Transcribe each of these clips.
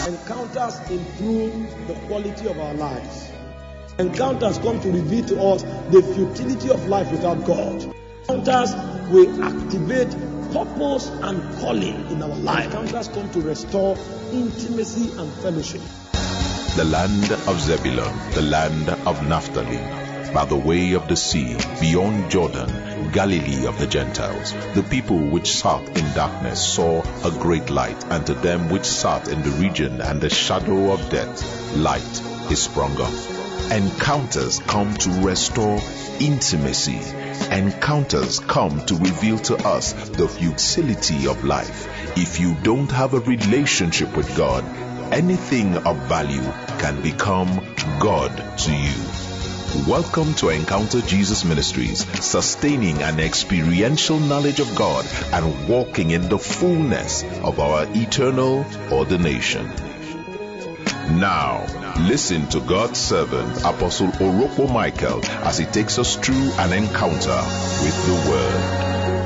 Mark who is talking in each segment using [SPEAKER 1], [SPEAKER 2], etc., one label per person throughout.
[SPEAKER 1] Encounters improve the quality of our lives. Encounters come to reveal to us the futility of life without God. Encounters will activate purpose and calling in our life. Encounters come to restore intimacy and fellowship.
[SPEAKER 2] The land of Zebulun, the land of Naphtali, by the way of the sea, beyond Jordan, Galilee of the Gentiles. The people which sat in darkness saw a great light, and to them which sat in the region and the shadow of death, light is sprung up. Encounters come to restore intimacy. Encounters come to reveal to us the futility of life. If you don't have a relationship with God, anything of value can become God to you. Welcome to Encounter Jesus Ministries, sustaining an experiential knowledge of God and walking in the fullness of our eternal ordination. Now, listen to God's servant, Apostle Orokpo Michael, as he takes us through an encounter with the Word.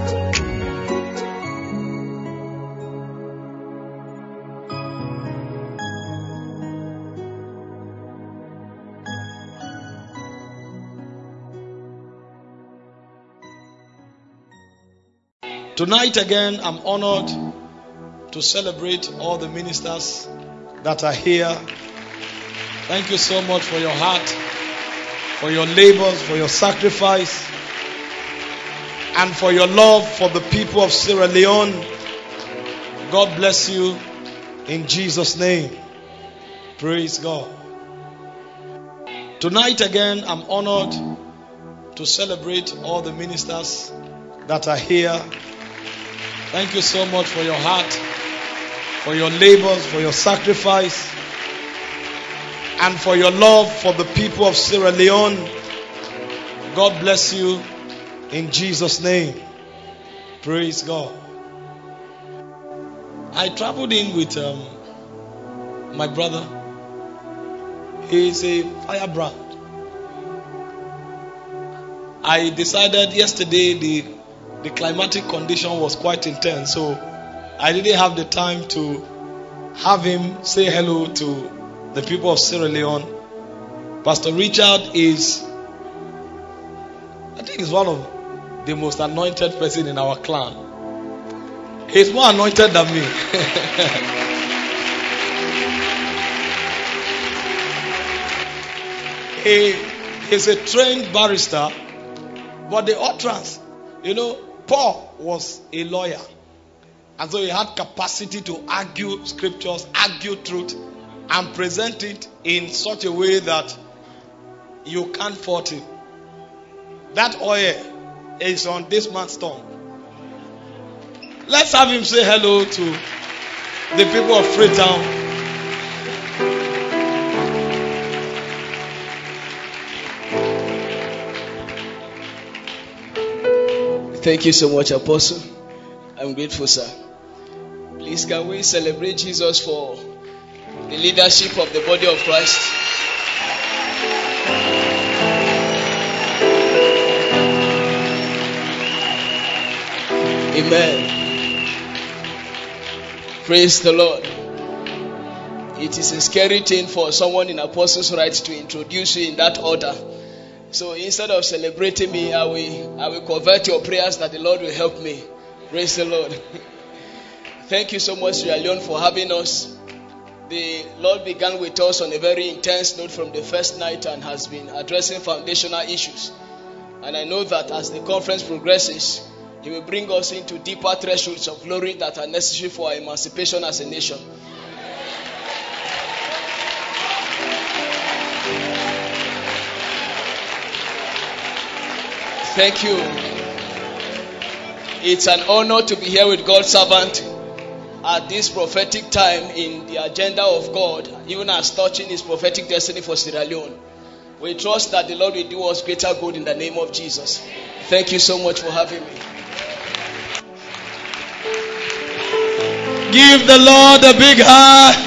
[SPEAKER 1] Tonight again, I'm honored to celebrate all the ministers that are here. Thank you so much for your heart, for your labors, for your sacrifice, and for your love for the people of Sierra Leone. God bless you in Jesus' name. Praise God. Tonight again, I'm honored to celebrate all the ministers that are here. Thank you so much for your heart, for your labors, for your sacrifice, and for your love for the people of Sierra Leone. God bless you in Jesus' name. Praise God. I traveled in with my brother. He is a firebrand. I decided yesterday the climatic condition was quite intense, so I didn't have the time to have him say hello to the people of Sierra Leone. Pastor Richard is, I think he's one of the most anointed person in our clan. He's more anointed than me. He is a trained barrister, but the utterance, Paul was a lawyer, and so he had capacity to argue scriptures, argue truth, and present it in such a way that you can't fault him. That oil is on this man's tongue. Let's have him say hello to the people of Freetown.
[SPEAKER 3] Thank you so much, Apostle. I'm grateful, sir. Please, can we celebrate Jesus for the leadership of the body of Christ? Amen. Praise the Lord. It is a scary thing for someone in Apostles' Rights to introduce you in that order. So instead of celebrating me, I will convert your prayers that the Lord will help me. Praise the Lord. Thank you so much, Sierra Leone, for having us. The Lord began with us on a very intense note from the first night and has been addressing foundational issues. And I know that as the conference progresses, He will bring us into deeper thresholds of glory that are necessary for our emancipation as a nation. Thank you. It's an honor to be here with God's servant at this prophetic time in the agenda of God, even as touching His prophetic destiny for Sierra Leone. We trust that the Lord will do us greater good in the name of Jesus. Thank you so much for having me.
[SPEAKER 1] Give the Lord a big hand.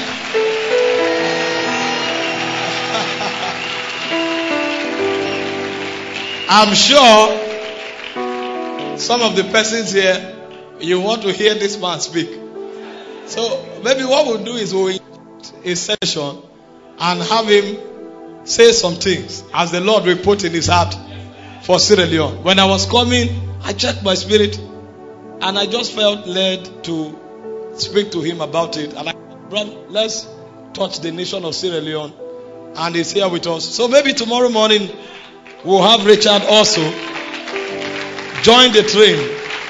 [SPEAKER 1] I'm sure some of the persons here, you want to hear this man speak. So maybe what we'll do is a session and have him say some things as the Lord will put in his heart for Sierra Leone. When I was coming, I checked my spirit and I just felt led to speak to him about it. And I said, brother, let's touch the nation of Sierra Leone. And he's here with us. So maybe tomorrow morning we'll have Richard also join the train.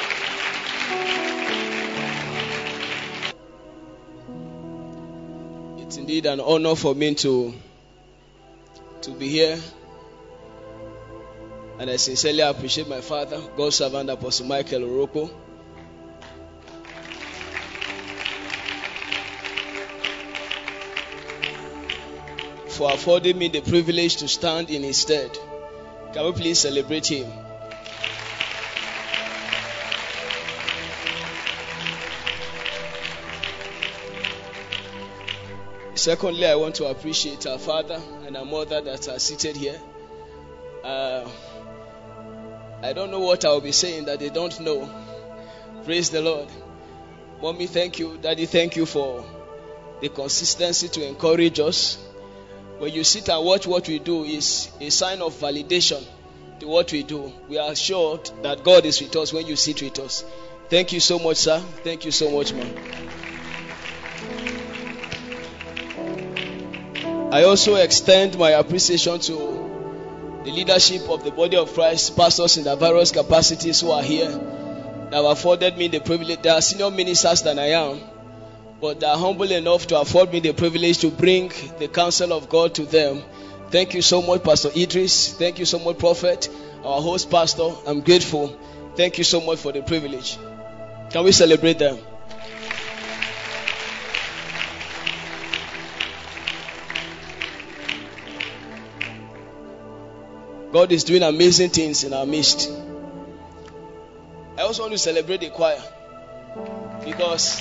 [SPEAKER 3] It's indeed an honor for me to be here. And I sincerely appreciate my father, God's servant, Apostle Michael Oroko. For affording me the privilege to stand in his stead. Can we please celebrate him? Secondly, I want to appreciate our father and our mother that are seated here. I don't know what I will be saying that they don't know. Praise the Lord. Mommy, thank you. Daddy, thank you for the consistency to encourage us. When you sit and watch what we do is a sign of validation to what we do. We are assured that God is with us when you sit with us. Thank you so much, sir. Thank you so much, ma'am. I also extend my appreciation to the leadership of the body of Christ, pastors in the various capacities who are here, that have afforded me the privilege. They are senior ministers than I am, but they are humble enough to afford me the privilege to bring the counsel of God to them. Thank you so much, Pastor Idris. Thank you so much, Prophet, our host pastor. I'm grateful. Thank you so much for the privilege. Can we celebrate them? God is doing amazing things in our midst. I also want to celebrate the choir, because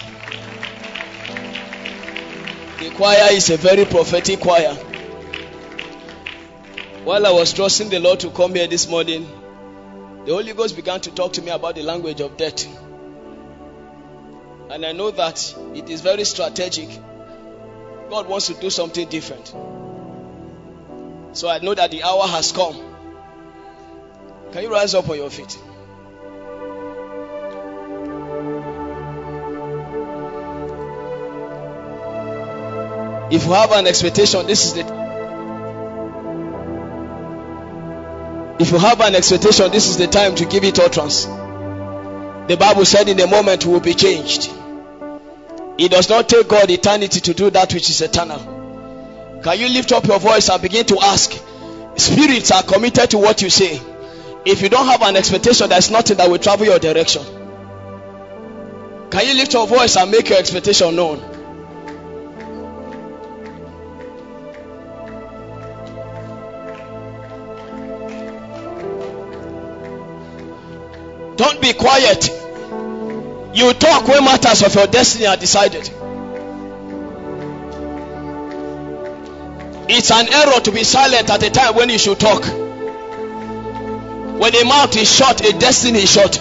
[SPEAKER 3] the choir is a very prophetic choir. While I was trusting the Lord to come here this morning, the Holy Ghost began to talk to me about the language of death. And I know that it is very strategic. God wants to do something different. So I know that the hour has come. Can you rise up on your feet? If you have an expectation, this is the time to give it utterance. The Bible said in a moment we will be changed. It does not take God eternity to do that which is eternal. Can you lift up your voice and begin to ask? Spirits are committed to what you say. If you don't have an expectation, there's nothing that will travel your direction. Can you lift your voice and make your expectation known? Don't be quiet. You talk when matters of your destiny are decided. It's an error to be silent at a time when you should talk. When a mouth is shut, a destiny is shut.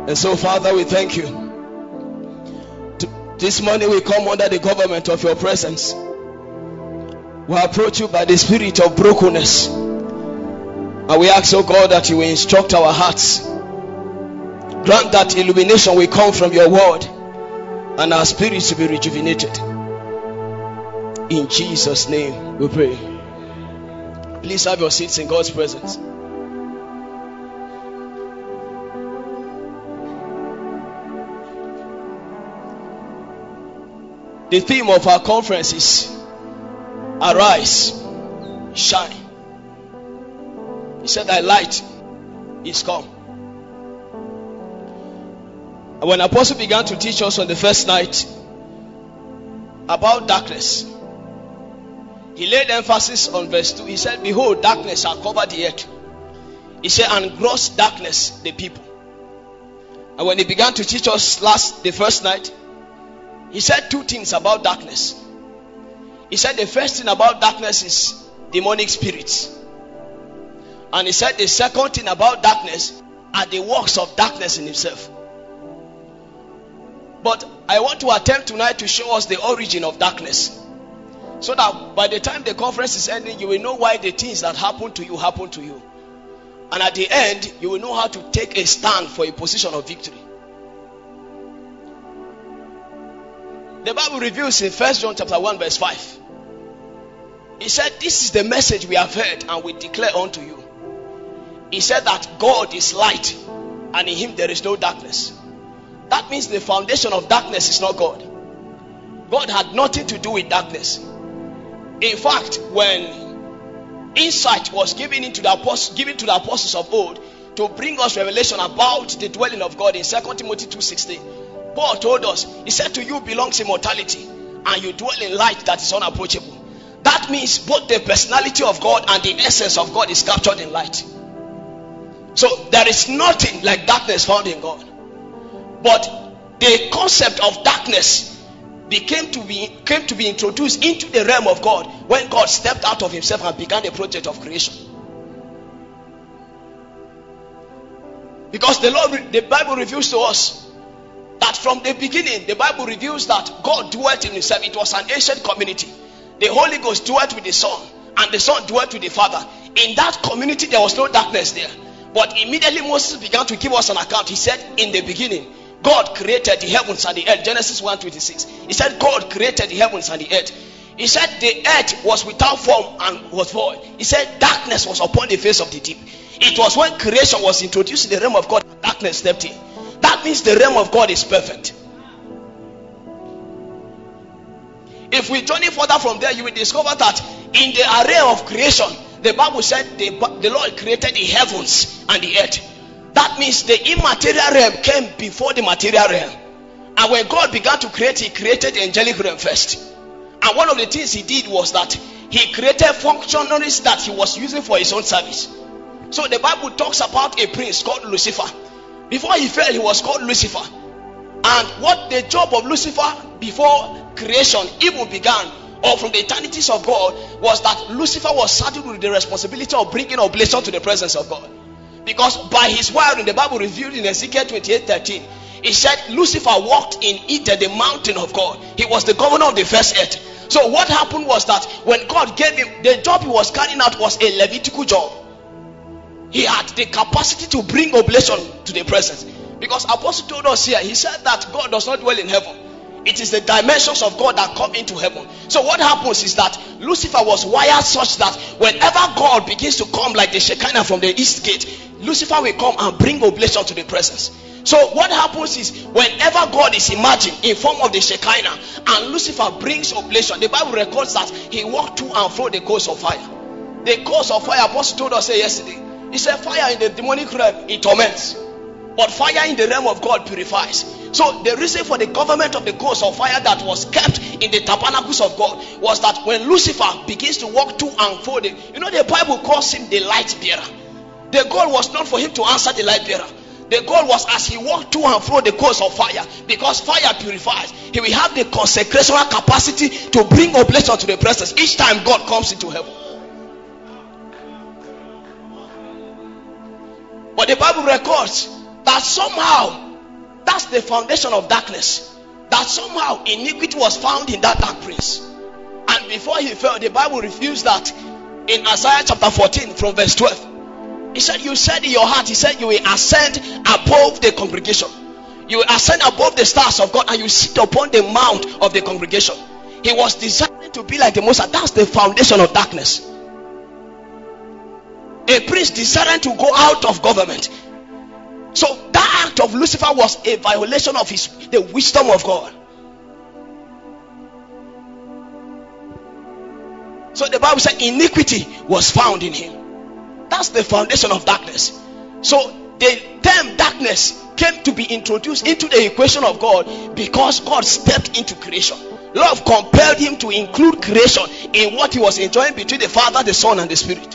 [SPEAKER 3] And so, Father, we thank you. This morning we come under the government of your presence. We approach you by the spirit of brokenness. And we ask, oh God, that you will instruct our hearts. Grant that illumination will come from your word and our spirits will be rejuvenated. In Jesus' name we pray. Please have your seats in God's presence. The theme of our conference is Arise, Shine. He said, thy light is come. And when Apostle began to teach us on the first night about darkness, he laid emphasis on verse 2. He said, behold, darkness shall cover the earth. He said, and gross darkness the people. And when he began to teach us the first night, he said two things about darkness. He said the first thing about darkness is demonic spirits. And he said the second thing about darkness are the works of darkness in himself. But I want to attempt tonight to show us the origin of darkness, so that by the time the conference is ending, you will know why the things that happen to you. And at the end, you will know how to take a stand for a position of victory. The Bible reveals in 1 John chapter 1 verse 5. He said, this is the message we have heard and we declare unto you. He said that God is light and in him there is no darkness. That means the foundation of darkness is not God. God had nothing to do with darkness. In fact, when insight was given to the apostles of old to bring us revelation about the dwelling of God in 2 Timothy 2:16, Paul told us, he said, to you belongs immortality and you dwell in light that is unapproachable. That means both the personality of God and the essence of God is captured in light. So there is nothing like darkness found in God. But the concept of darkness came to be introduced into the realm of God when God stepped out of himself and began the project of creation. Because the Bible reveals to us that from the beginning, the Bible reveals that God dwelt in himself. It was an ancient community. The Holy Ghost dwelt with the Son, and the Son dwelt with the Father. In that community, there was no darkness there. But immediately Moses began to give us an account. He said, in the beginning, God created the heavens and the earth. Genesis 1:26. He said, God created the heavens and the earth. He said, the earth was without form and was void. He said, darkness was upon the face of the deep. It was when creation was introduced in the realm of God, darkness stepped in. That means the realm of God is perfect. If we journey further from there, you will discover that in the array of creation, the Bible said the Lord created the heavens and the earth. That means the immaterial realm came before the material realm. And when God began to create, he created the angelic realm first. And one of the things he did was that he created functionaries that he was using for his own service. So the Bible talks about a prince called Lucifer. Before he fell, he was called Lucifer. And what the job of Lucifer before creation even began, or from the eternities of God, was that Lucifer was saddled with the responsibility of bringing oblation to the presence of God. Because by his wiring, the Bible revealed in Ezekiel 28:13, it said Lucifer walked in Eden, the mountain of God. He was the governor of the first earth. So what happened was that when God gave him, the job he was carrying out was a Levitical job. He had the capacity to bring oblation to the presence. Because Apostle told us here, he said that God does not dwell in heaven. It is the dimensions of God that come into heaven. So what happens is that Lucifer was wired such that whenever God begins to come like the Shekinah from the east gate, Lucifer will come and bring oblation to the presence. So what happens is whenever God is imagined in form of the Shekinah and Lucifer brings oblation, the Bible records that he walked to and fro the coals of fire. The coals of fire, Apostle told us yesterday, he said fire in the demonic realm, it torments. But fire in the realm of God purifies. So the reason for the government of the coals of fire that was kept in the tabernacles of God was that when Lucifer begins to walk to and fro, the Bible calls him the light bearer. The goal was not for him to answer the light bearer. The goal was as he walked to and fro the coals of fire, because fire purifies, he will have the consecrational capacity to bring oblation to the presence each time God comes into heaven. But the Bible records that somehow that's the foundation of darkness. That somehow iniquity was found in that dark prince. And before he fell, the Bible refused that in Isaiah chapter 14 from verse 12. He said, you said in your heart, he said, you will ascend above the congregation. You will ascend above the stars of God, and you sit upon the mount of the congregation. He was designed to be like the Most High. That's the foundation of darkness. A prince desired to go out of government. So that act of Lucifer was a violation of the wisdom of God. So the Bible said iniquity was found in him. That's the foundation of darkness. So the term darkness came to be introduced into the equation of God because God stepped into creation. Love compelled him to include creation in what he was enjoying between the Father, the Son, and the Spirit.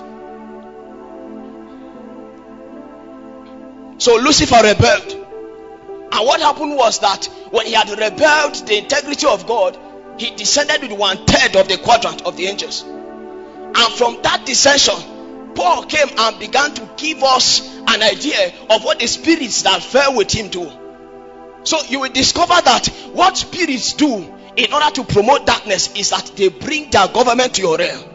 [SPEAKER 3] So Lucifer rebelled. And what happened was that when he had rebelled the integrity of God, he descended with 1/3 of the quadrant of the angels. And from that descension, Paul came and began to give us an idea of what the spirits that fell with him do. So you will discover that what spirits do in order to promote darkness is that they bring their government to your realm.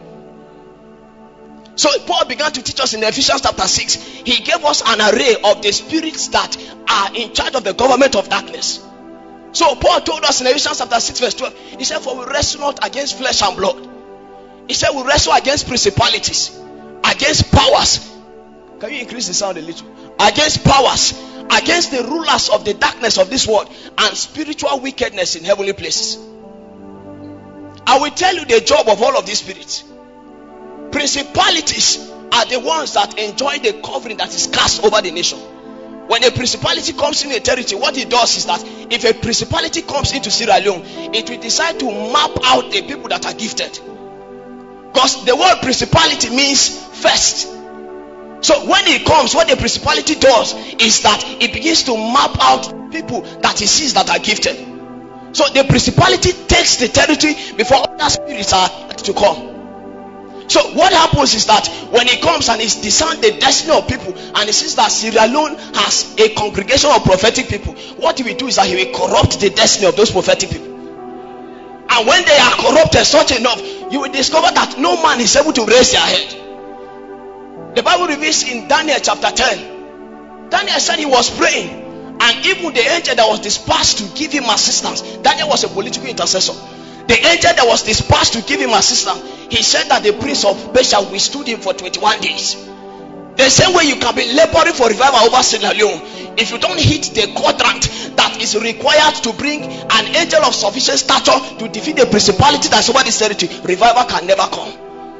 [SPEAKER 3] So Paul began to teach us in Ephesians chapter 6. He gave us an array of the spirits that are in charge of the government of darkness. So Paul told us in Ephesians chapter 6 verse 12, he said, for we wrestle not against flesh and blood. He said we wrestle against principalities, against powers. Can you increase the sound a little? Against powers, against the rulers of the darkness of this world, and spiritual wickedness in heavenly places. I will tell you the job of all of these spirits. Principalities are the ones that enjoy the covering that is cast over the nation. When a principality comes in a territory, what it does is that if a principality comes into Sierra Leone, it will decide to map out the people that are gifted. Because the word principality means first. So when it comes, what the principality does is that it begins to map out people that it sees that are gifted. So the principality takes the territory before other spirits are to come. So what happens is that when he comes and he discerns the destiny of people, and he sees that Sierra Leone has a congregation of prophetic people, what he will do is that he will corrupt the destiny of those prophetic people. And when they are corrupted such enough, you will discover that no man is able to raise their head. The Bible reveals in Daniel chapter 10, Daniel said he was praying, and even the angel that was dispatched to give him assistance, Daniel was a political intercessor. The angel that was dispatched to give him assistance, he said that the prince of Persia withstood him for 21 days. The same way you can be laboring for revival over Sierra Leone, if you don't hit the quadrant that is required to bring an angel of sufficient stature to defeat the principality that's over this territory, revival can never come.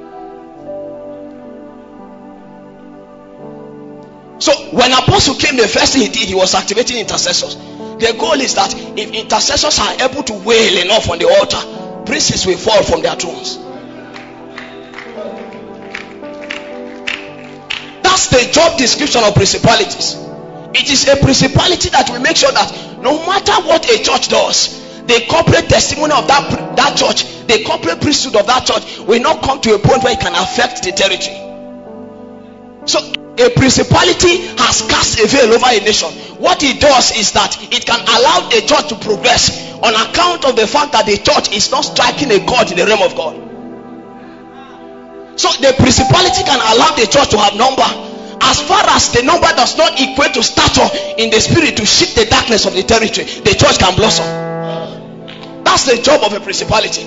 [SPEAKER 3] So when Apostle came, the first thing he did, he was activating intercessors. The goal is that if intercessors are able to wail enough on the altar, princes will fall from their thrones. That's the job description of principalities. It is a principality that will make sure that no matter what a church does, the corporate testimony of that church, the corporate priesthood of that church will not come to a point where it can affect the territory. So a principality has cast a veil over a nation. What it does is that it can allow a church to progress on account of the fact that the church is not striking a chord in the realm of God. So the principality can allow the church to have number, as far as the number does not equate to stature in the spirit to shift the darkness of the territory. The church can blossom. That's the job of a principality.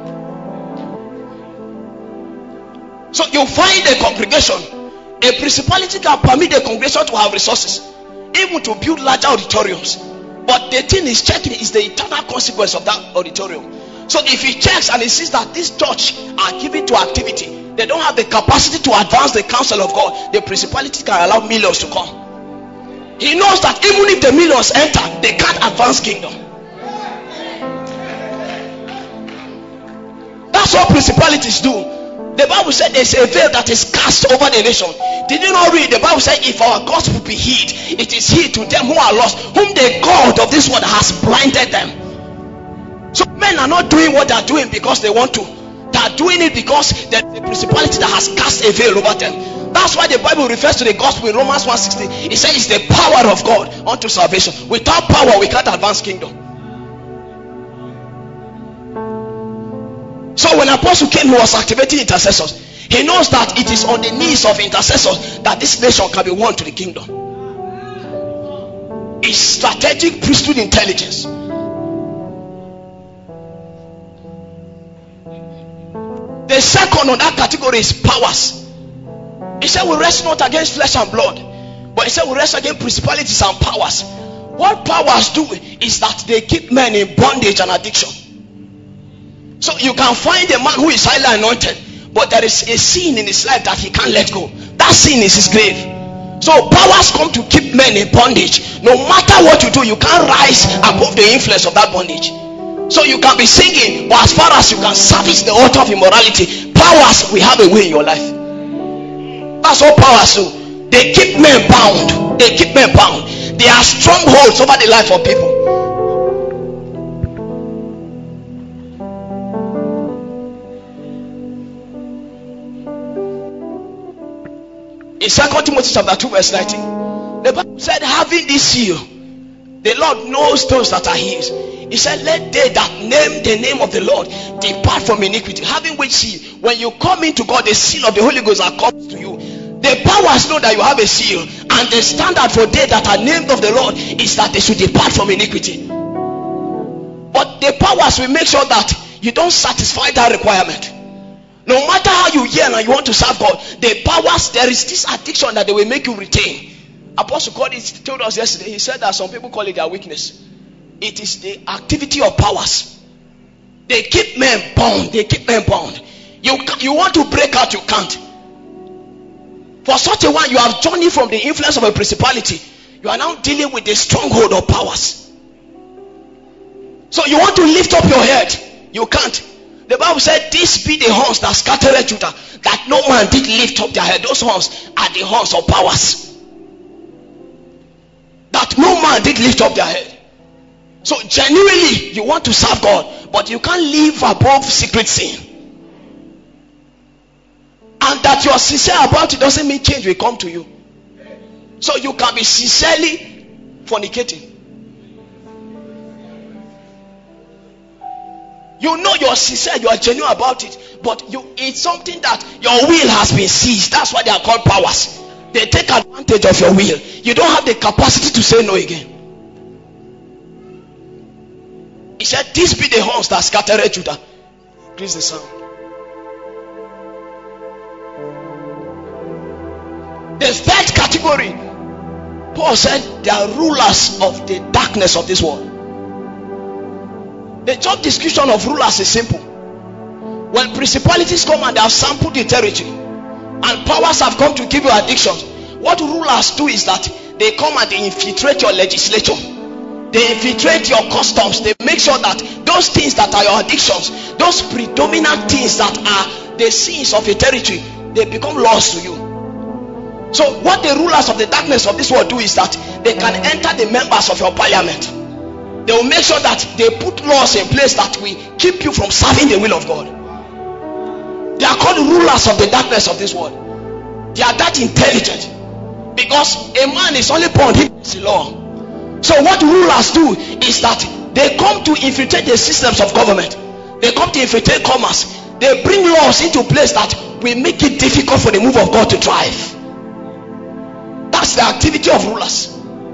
[SPEAKER 3] So you find a congregation, a principality can permit the congregation to have resources, even to build larger auditoriums. But the thing is checking is the eternal consequence of that auditorium. So if he checks and he sees that this church are given to activity, they don't have the capacity to advance the counsel of God, the principality can allow millions to come. He knows that even if the millions enter, they can't advance kingdom. That's what principalities do. The Bible said there's a veil that is cast over the nation. Did you not read? The Bible said if our gospel be hid, it is hid to them who are lost, whom the God of this world has blinded them. So men are not doing what they are doing because they want to. They are doing it because there's a principality that has cast a veil over them. That's why the Bible refers to the gospel in Romans 1:16. It says it's the power of God unto salvation. Without power, we can't advance kingdom. So when Apostle came, he was activating intercessors. He knows that it is on the knees of intercessors that this nation can be won to the kingdom. It's strategic priesthood intelligence. The second on that category is powers. He said we wrestle not against flesh and blood, but he said we wrestle against principalities and powers. What powers do is that they keep men in bondage and addiction. So you can find a man who is highly anointed, but there is a sin in his life that he can't let go. That sin is his grave. So powers come to keep men in bondage. No matter what you do, you can't rise above the influence of that bondage. So you can be singing, but as far as you can service the altar of immorality, powers will have a way in your life. That's all powers do. They keep men bound. They keep men bound. They are strongholds over the life of people. In 2 Timothy chapter 2 verse 19, the Bible said, having this seal, the Lord knows those that are his. He said, let they that name the name of the Lord depart from iniquity. Having which seal, when you come into God, the seal of the Holy Ghost that comes to you. The powers know that you have a seal, and the standard for they that are named of the Lord is that they should depart from iniquity. But the powers will make sure that you don't satisfy that requirement. No matter how you yearn and you want to serve God, the powers, there is this addiction that they will make you retain. Apostle told us yesterday, he said that some people call it their weakness. It is the activity of powers. They keep men bound. They keep men bound. You want to break out, you can't. For such a one, you have journeyed from the influence of a principality. You are now dealing with the stronghold of powers. So you want to lift up your head, you can't. The Bible said, these be the horns that scattered Judah, that no man did lift up their head. Those horns are the horns of powers. That no man did lift up their head. So genuinely, you want to serve God, but you can't live above secret sin. And that you are sincere about it doesn't mean change will come to you. So you can be sincerely fornicating. You know you're sincere, you are genuine about it, but it's something that your will has been seized. That's why they are called powers. They take advantage of your will. You don't have the capacity to say no again. He said, these be the horns that scattered Judah. Increase the sound. The third category, Paul said, they are rulers of the darkness of this world. The job description of rulers is simple. When principalities come and they have sampled the territory, and powers have come to give you addictions, what rulers do is that they come and they infiltrate your legislature. They infiltrate your customs. They make sure that those things that are your addictions, those predominant things that are the sins of a territory, they become laws to you. So what the rulers of the darkness of this world do is that they can enter the members of your parliament. They will make sure that they put laws in place that will keep you from serving the will of God. They are called rulers of the darkness of this world. They are that intelligent, because a man is only born, he is the law. So what rulers do is that they come to infiltrate the systems of government. They come to infiltrate commerce. They bring laws into place that will make it difficult for the move of God to thrive. That's the activity of rulers.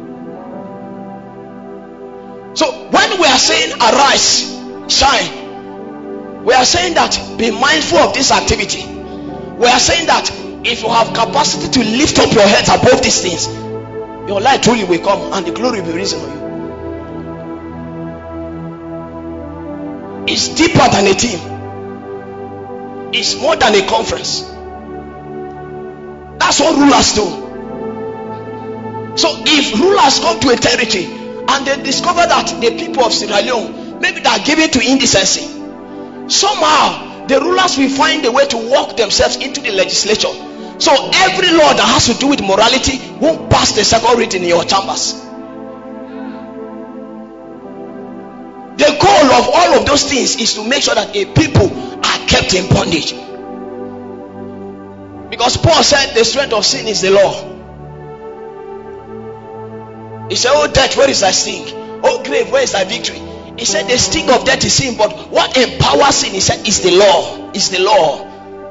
[SPEAKER 3] So when we are saying arise, shine, we are saying that be mindful of this activity. We are saying that if you have capacity to lift up your heads above these things, your light truly will come and the glory will be risen on you. It's deeper than a team. It's more than a conference. That's what rulers do. So if rulers come to a territory and they discover that the people of Sierra Leone, maybe they are given to indecency, somehow the rulers will find a way to walk themselves into the legislature. So every law that has to do with morality won't pass the second reading in your chambers. The goal of all of those things is to make sure that a people are kept in bondage. Because Paul said the strength of sin is the law. He said, oh death, where is thy sting? Oh grave, where is thy victory? He said the sting of death is sin, but what empowers sin, he said, is the law. Is the law.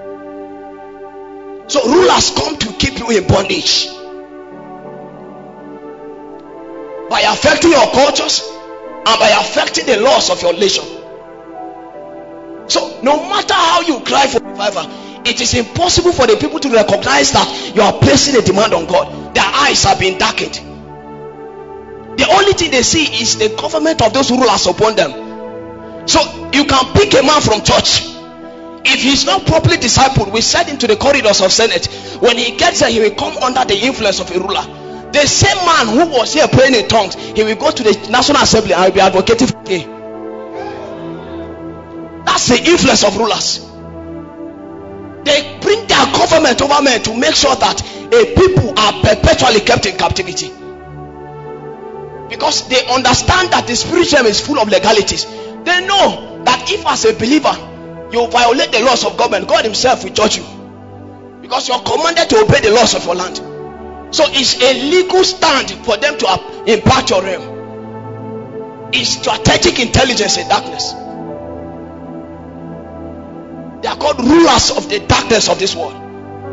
[SPEAKER 3] So rulers come to keep you in bondage by affecting your cultures and by affecting the laws of your nation. So no matter how you cry for revival, it is impossible for the people to recognize that you are placing a demand on God. Their eyes have been darkened. The only thing they see is the government of those rulers upon them. So you can pick a man from church. If he's not properly discipled, we send him to the corridors of Senate. When he gets there, he will come under the influence of a ruler. The same man who was here praying in tongues, he will go to the National Assembly and will be advocating for gay. That's the influence of rulers. They bring their government over men to make sure that a people are perpetually kept in captivity. Because they understand that the spiritual realm is full of legalities. They know that if as a believer you violate the laws of government, God himself will judge you. Because you are commanded to obey the laws of your land. So it's a legal stand for them to impact your realm. It's strategic intelligence in darkness. They are called rulers of the darkness of this world.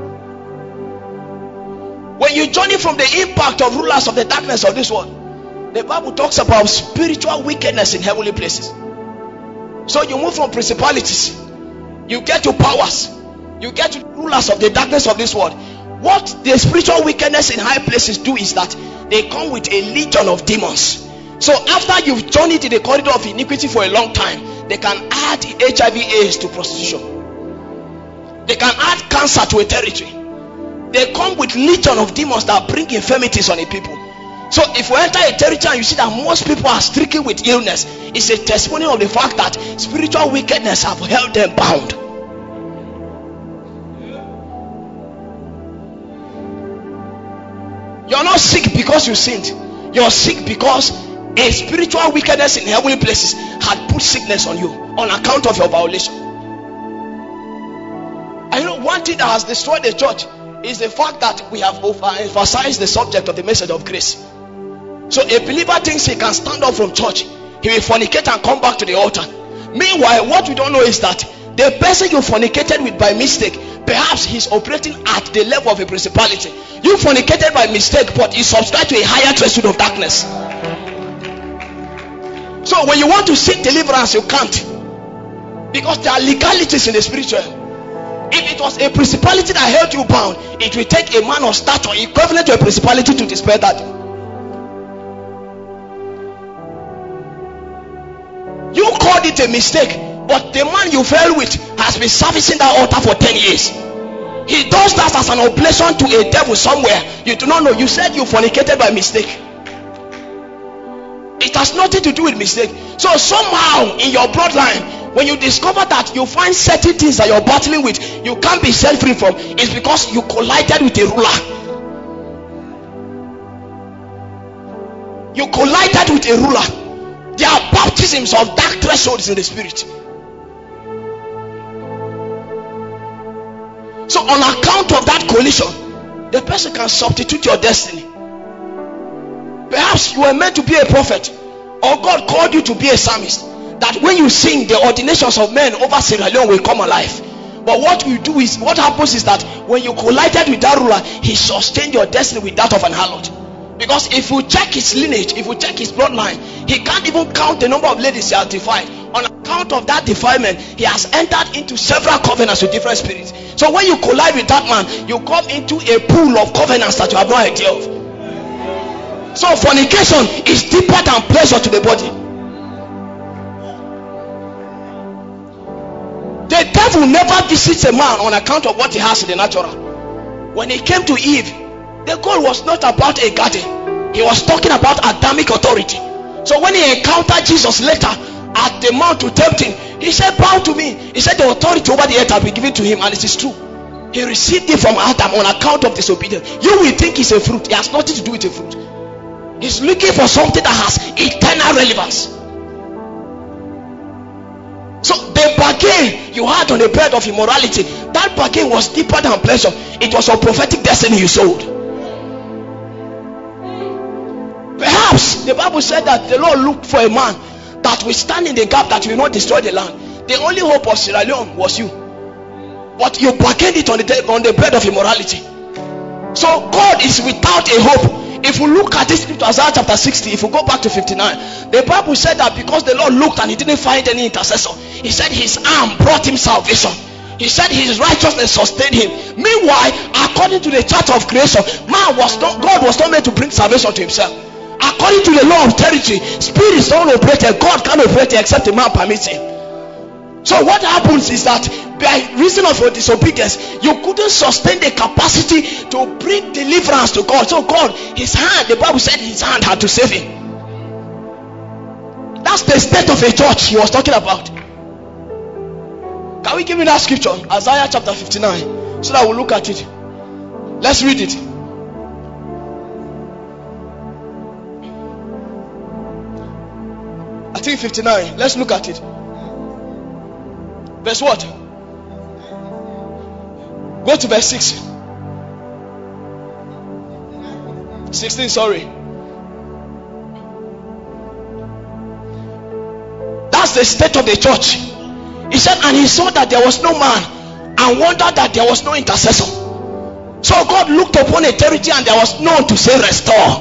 [SPEAKER 3] When you journey from the impact of rulers of the darkness of this world, the Bible talks about spiritual wickedness in heavenly places. So you move from principalities, you get to powers, you get to rulers of the darkness of this world. What the spiritual wickedness in high places do is that they come with a legion of demons. So after you've journeyed in the corridor of iniquity for a long time, they can add HIV/AIDS to prostitution. They can add cancer to a territory. They come with legion of demons that bring infirmities on a people. So if you enter a territory and you see that most people are stricken with illness, it's a testimony of the fact that spiritual wickedness have held them bound. You're not sick because you sinned. You're sick because a spiritual wickedness in heavenly places had put sickness on you on account of your violation. I know one thing that has destroyed the church is the fact that we have overemphasized the subject of the message of grace. So a believer thinks he can stand up from church, he will fornicate and come back to the altar. Meanwhile, what we don't know is that the person you fornicated with by mistake, perhaps he's operating at the level of a principality. You fornicated by mistake, but you subscribe to a higher threshold of darkness. So when you want to seek deliverance, you can't, because there are legalities in the spiritual. If it was a principality that held you bound, it will take a man of stature equivalent to a principality to dispel that. You called it a mistake, but the man you fell with has been servicing that altar for 10 years. He does that as an oblation to a devil somewhere. You do not know. You said you fornicated by mistake. It has nothing to do with mistake. So somehow in your bloodline, when you discover that you find certain things that you're battling with, you can't be set free from, it's because you collided with a ruler. You collided with a ruler. There are baptisms of dark thresholds in the spirit. So on account of that collision, the person can substitute your destiny. Perhaps you were meant to be a prophet, or God called you to be a psalmist, that when you sing, the ordinations of men over Sierra Leone will come alive. But what happens is that when you collided with that ruler, he sustained your destiny with that of an harlot. Because if you check his lineage, if you check his bloodline, he can't even count the number of ladies he has defiled. On account of that defilement, he has entered into several covenants with different spirits. So when you collide with that man, you come into a pool of covenants that you have no idea of. So fornication is deeper than pleasure to the body. The devil never visits a man on account of what he has in the natural. When he came to Eve, the goal was not about a garden. He was talking about Adamic authority. So when he encountered Jesus later at the mount to tempt him, he said, bow to me. He said the authority over the earth has been given to him, and it is true. He received it from Adam on account of disobedience. You will think it's a fruit. It has nothing to do with a fruit. He's looking for something that has eternal relevance. So the bargain you had on the bed of immorality, that bargain was deeper than pleasure. It was a prophetic destiny you sold. Perhaps the Bible said that the Lord looked for a man that will stand in the gap, that will not destroy the land. The only hope of Sierra Leone was you, but you bargained it on the bed of immorality. So God is without a hope. If we look at this scripture, Isaiah chapter 60, if we go back to 59, the Bible said that because the Lord looked and he didn't find any intercessor, he said his arm brought him salvation. He said his righteousness sustained him. Meanwhile, according to the chart of creation, God was not meant to bring salvation to himself. According to the law of territory, spirits don't operate, God can't operate except a man permits him. So what happens is that by reason of your disobedience, you couldn't sustain the capacity to bring deliverance to God. So God, his hand, the Bible said his hand had to save him. That's the state of a church he was talking about. Can we give me that scripture? Isaiah chapter 59, so that we'll look at it. Let's read it. I think 59. Let's look at it. Verse what? Go to verse 6. 16, sorry. That's the state of the church. He said, and he saw that there was no man, and wondered that there was no intercessor. So God looked upon a territory, and there was none to say restore.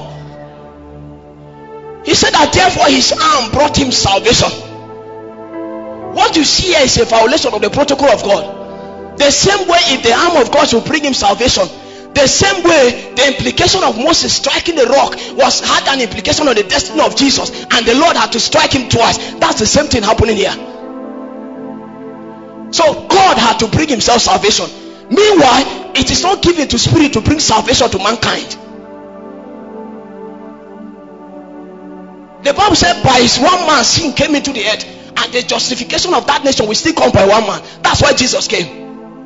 [SPEAKER 3] He said that therefore his arm brought him salvation. What you see here is a violation of the protocol of God. The same way, if the arm of God should bring him salvation, the same way the implication of Moses striking the rock had an implication on the destiny of Jesus, and the Lord had to strike him twice. That's the same thing happening here. So God had to bring himself salvation. Meanwhile, it is not given to spirit to bring salvation to mankind. The Bible said by his one man sin came into the earth, and the justification of that nation will still come by one man. That's why Jesus came.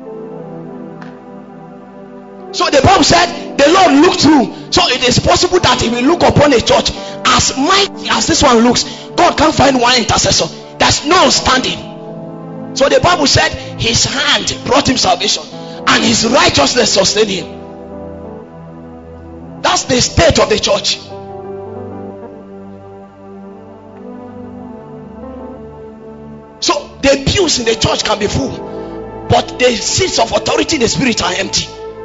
[SPEAKER 3] So the Bible said the Lord looked through. So it is possible that he will look upon a church as mighty as this one looks. God can't find one intercessor. There's no standing. So the Bible said his hand brought him salvation, and his righteousness sustained him. That's the state of the church. So the pews in the church can be full, but the seats of authority in the spirit are empty.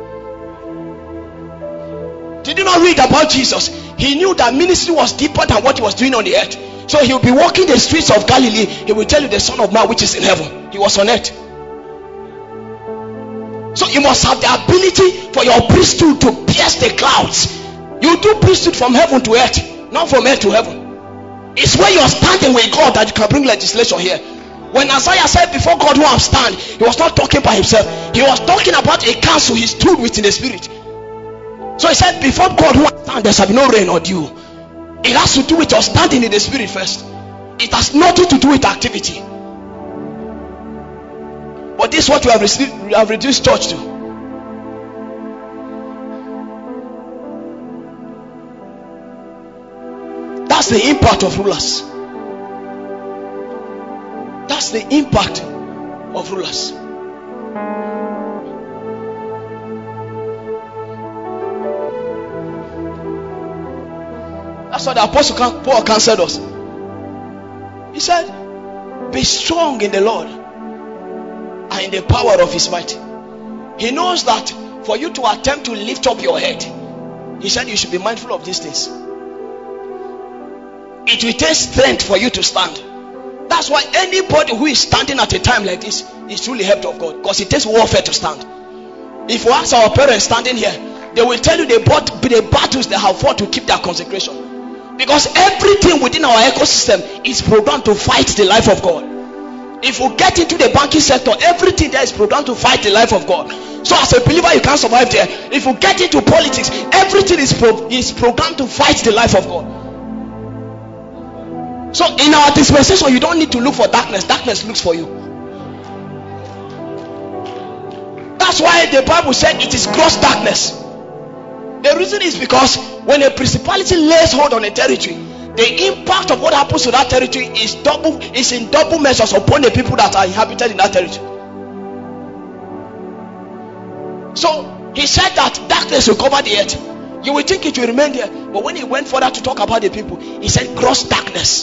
[SPEAKER 3] Did you not read about Jesus? He knew that ministry was deeper than what he was doing on the earth. So he will be walking the streets of Galilee. He will tell you the Son of Man which is in heaven. He was on earth. So you must have the ability for your priesthood to pierce the clouds. You do priesthood from heaven to earth, not from earth to heaven. It's where you are standing with God that you can bring legislation here. When Isaiah said before God who I stand, he was not talking by himself. He was talking about a council he stood with in the spirit. So he said, before God who I stand, there shall be no rain or dew. It has to do with your standing in the spirit first. It has nothing to do with activity. But this is what we have reduced church to. That's the impact of rulers. That's the impact of rulers. That's what the Apostle Paul counseled us. He said, be strong in the Lord and in the power of his might. He knows that for you to attempt to lift up your head, he said you should be mindful of these things. It will take strength for you to stand. That's why anybody who is standing at a time like this is truly helped of God, because it takes warfare to stand. If you ask our parents standing here, they will tell you the battles they have fought to keep their consecration. Because everything within our ecosystem is programmed to fight the life of God. If you get into the banking sector, everything there is programmed to fight the life of God. So as a believer, you can't survive there. If you get into politics, everything is programmed to fight the life of God. So in our dispensation, you don't need to look for darkness. Darkness looks for you. That's why the Bible said it is gross darkness. The reason is because when a principality lays hold on a territory, the impact of what happens to that territory is in double measures upon the people that are inhabited in that territory. So he said that darkness will cover the earth. You will think it will remain there. But when he went further to talk about the people, he said gross darkness.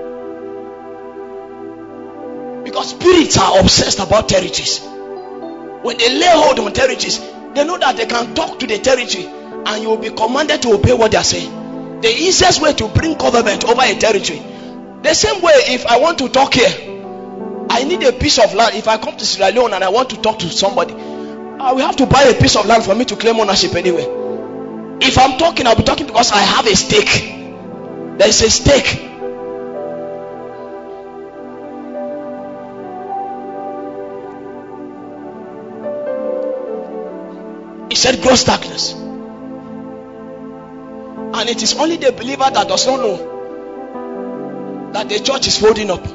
[SPEAKER 3] Because spirits are obsessed about territories. When they lay hold on territories, they know that they can talk to the territory and you will be commanded to obey what they are saying. The easiest way to bring government over a territory. The same way, if I want to talk here, I need a piece of land. If I come to Sierra Leone and I want to talk to somebody, I will have to buy a piece of land for me to claim ownership anyway. If I'm talking, I'll be talking because I have a stake. There is a stake. He said gross darkness. And it is only the believer that does not know that the church is folding up.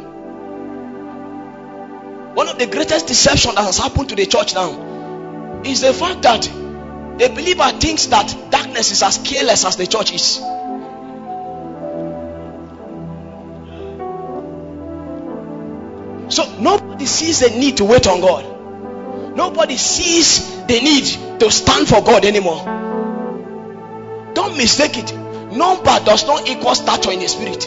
[SPEAKER 3] One of the greatest deceptions that has happened to the church now is the fact that the believer thinks that darkness is as careless as the church is. So nobody sees the need to wait on God. Nobody sees the need to stand for God anymore. Don't mistake it. Number does not equal stature in the spirit.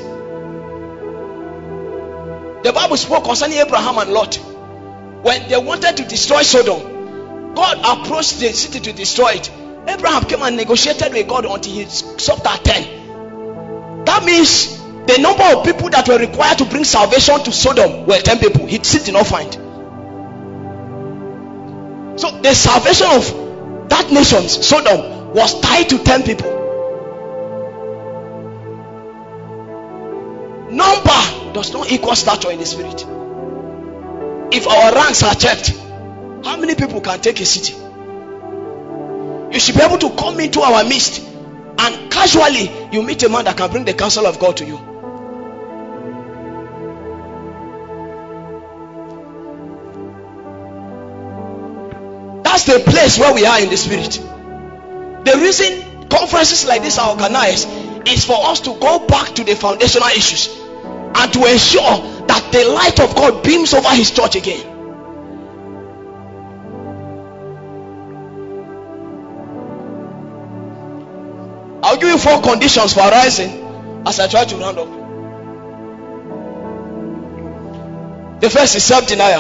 [SPEAKER 3] The Bible spoke concerning Abraham and Lot. When they wanted to destroy Sodom, God approached the city to destroy it. Abraham came and negotiated with God until he stopped at 10. That means the number of people that were required to bring salvation to Sodom were 10 people. He still did not find. So the salvation of that nation, Sodom, was tied to 10 people. Number does not equal stature in the spirit. If our ranks are checked, how many people can take a city? You should be able to come into our midst and casually you meet a man that can bring the counsel of God to you. That's the place where we are in the spirit. The reason conferences like this are organized is for us to go back to the foundational issues and to ensure that the light of God beams over his church again. I'll give you 4 conditions for arising as I try to round up. The first is self-denial.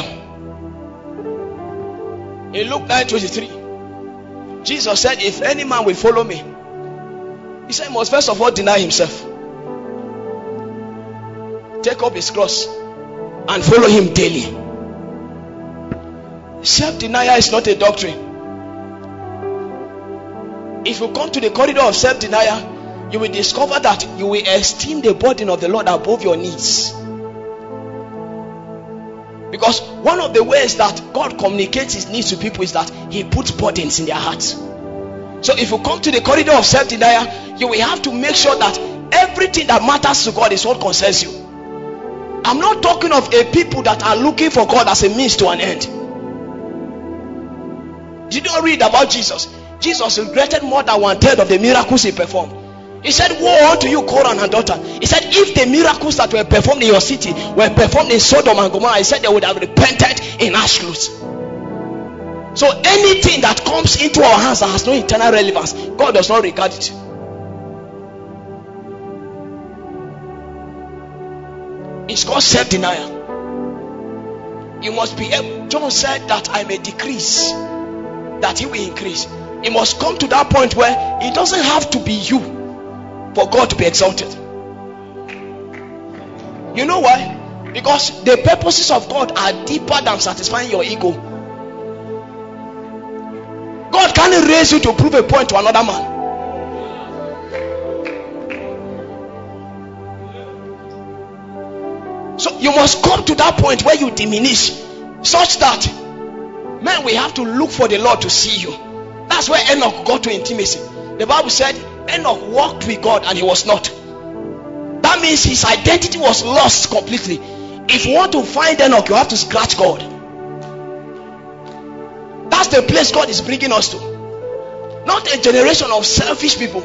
[SPEAKER 3] In Luke 9:23, Jesus said, if any man will follow me, he said, he must first of all deny himself, take up his cross and follow him daily. Self-denial is not a doctrine. If you come to the corridor of self-denial, you will discover that you will esteem the burden of the Lord above your needs. Because one of the ways that God communicates his needs to people is that he puts burdens in their hearts. So if you come to the corridor of self-denial, you will have to make sure that everything that matters to God is what concerns you. I'm not talking of a people that are looking for God as a means to an end. Did you read about Jesus? Jesus regretted more than 1/3 of the miracles he performed. He said, woe unto you, Korah and daughter. He said, if the miracles that were performed in your city were performed in Sodom and Gomorrah, he said they would have repented in ash clothes. So anything that comes into our hands that has no eternal relevance, God does not regard it. It's called self-denial. You must be able. John said that I may decrease, that he will increase. It must come to that point where it doesn't have to be you for God to be exalted. You know why? Because the purposes of God are deeper than satisfying your ego. God can't raise you to prove a point to another man. So you must come to that point where you diminish, such that man, we have to look for the Lord to see you. That's where Enoch got to intimacy. The Bible said Enoch walked with God and he was not. That means his identity was lost completely. If you want to find Enoch, you have to scratch God. That's the place God is bringing us to. Not a generation of selfish people.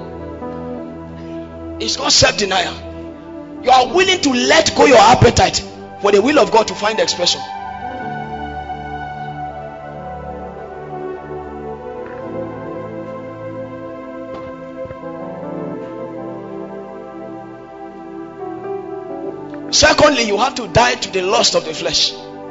[SPEAKER 3] It's called self-denial. You are willing to let go your appetite for the will of God to find expression. Secondly, you have to die to the lust of the flesh.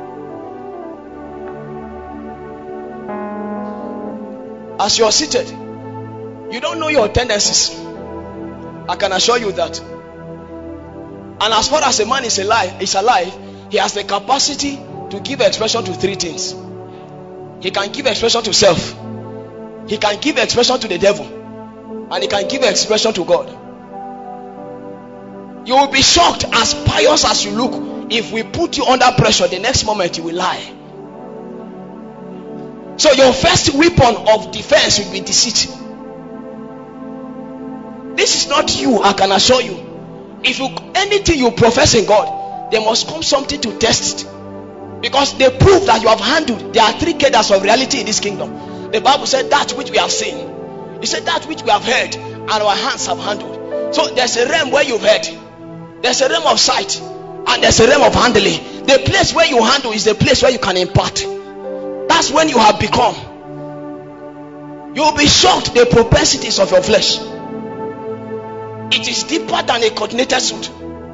[SPEAKER 3] As you are seated, you don't know your tendencies. I can assure you that. And as far as a man is alive, he has the capacity to give expression to three things. He can give expression to self, he can give expression to the devil, and he can give expression to God. You will be shocked, as pious as you look, if we put you under pressure, the next moment you will lie. So your first weapon of defense will be deceit. This is not you, I can assure you. If anything you profess in God, there must come something to test it. Because they prove that you have handled. There are three cadres of reality in this kingdom. The Bible said that which we have seen. It said that which we have heard and our hands have handled. So there's a realm where you've heard. There's a realm of sight. And there's a realm of handling. The place where you handle is the place where you can impart. That's when you have become. You will be shocked the propensities of your flesh. It is deeper than a coordinated suit.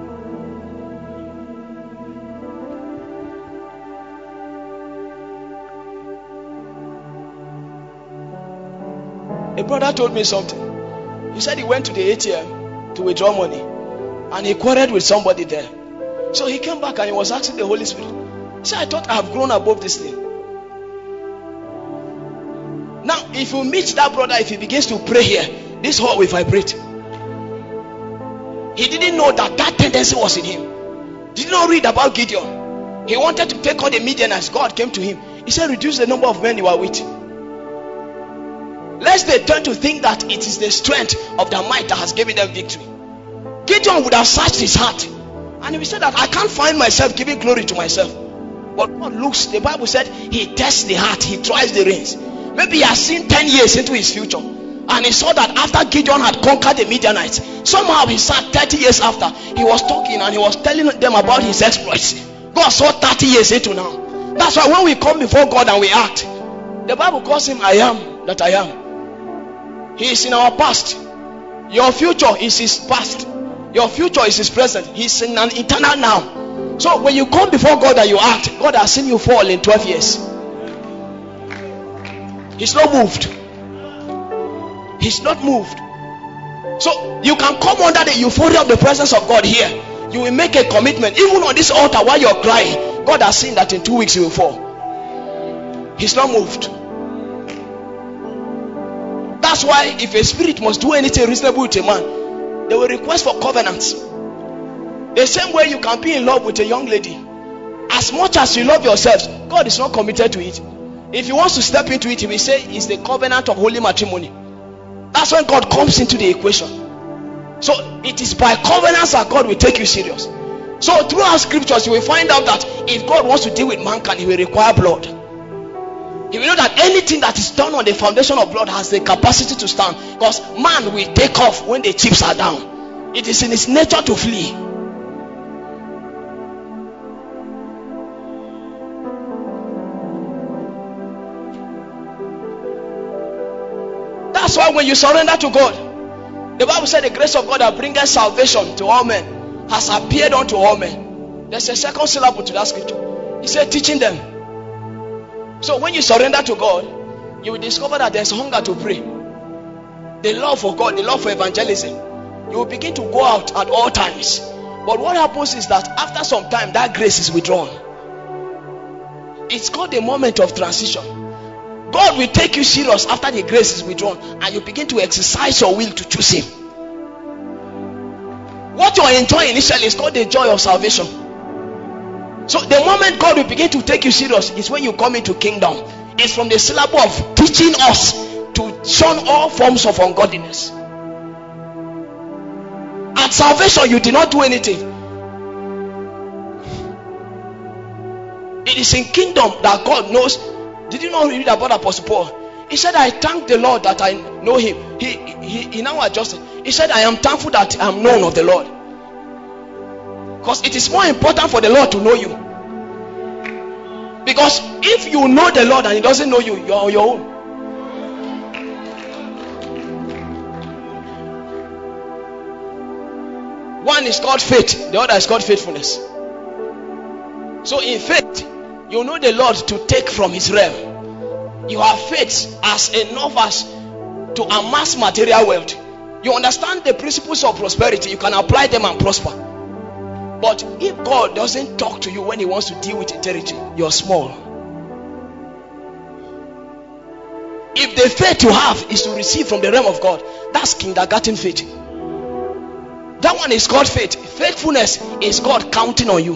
[SPEAKER 3] A brother told me something. He said he went to the ATM to withdraw money and he quarreled with somebody there. So he came back and he was asking the Holy Spirit. He said, I thought I have grown above this thing. Now, if you meet that brother, if he begins to pray here, this hall will vibrate. He didn't know that tendency was in him. Did not read about Gideon. He wanted to take on the Midianites. God came to him. He said, reduce the number of men you are with. Lest they turn to think that it is the strength of their might that has given them victory. Gideon would have searched his heart. And he said that I can't find myself giving glory to myself. But God looks, the Bible said, he tests the heart, he tries the reins. Maybe he has seen 10 years into his future. And he saw that after Gideon had conquered the Midianites, somehow he sat 30 years after. He was talking and he was telling them about his exploits. God saw 30 years into now. That's why when we come before God and we act, the Bible calls him I am that I am. He is in our past. Your future is his past. Your future is his present. He's in an eternal now. So when you come before God and you act, God has seen you fall in 12 years. He's not moved. He's not moved. So you can come under the euphoria of the presence of God here. You will make a commitment. Even on this altar while you're crying, God has seen that in 2 weeks you will fall. He's not moved. That's why if a spirit must do anything reasonable with a man, they will request for covenants. The same way you can be in love with a young lady. As much as you love yourselves, God is not committed to it. If he wants to step into it, he will say it's the covenant of holy matrimony. That's when God comes into the equation. So it is by covenants that God will take you serious. So throughout scriptures you will find out that if God wants to deal with mankind, he will require blood. He will know that anything that is done on the foundation of blood has the capacity to stand. Because man will take off when the chips are down. It is in his nature to flee. That's why when you surrender to God, the Bible said the grace of God that bringeth salvation to all men has appeared unto all men. There's a second syllable to that scripture. He said teaching them. So when you surrender to God, you will discover that there's hunger to pray. The love for God, the love for evangelism. You will begin to go out at all times. But what happens is that after some time, that grace is withdrawn. It's called the moment of transition. God will take you serious after the grace is withdrawn, and you begin to exercise your will to choose him. What you are enjoying initially is called the joy of salvation. So the moment God will begin to take you serious is when you come into kingdom. It's from the syllable of teaching us to shun all forms of ungodliness. At salvation you did not do anything. It is in kingdom that God knows. Did you not read about Apostle Paul? He said, I thank the Lord that I know him. He now adjusted. He said, I am thankful that I am known of the Lord. Because it is more important for the Lord to know you. Because if you know the Lord and he doesn't know you, you are on your own. One is called faith, the other is called faithfulness. So in faith, you know the Lord to take from his realm. You have faith as enough as to amass material wealth. You understand the principles of prosperity, you can apply them and prosper. But if God doesn't talk to you when he wants to deal with a territory, you're small. If the faith you have is to receive from the realm of God, that's kindergarten faith. That one is called faith. Faithfulness is God counting on you.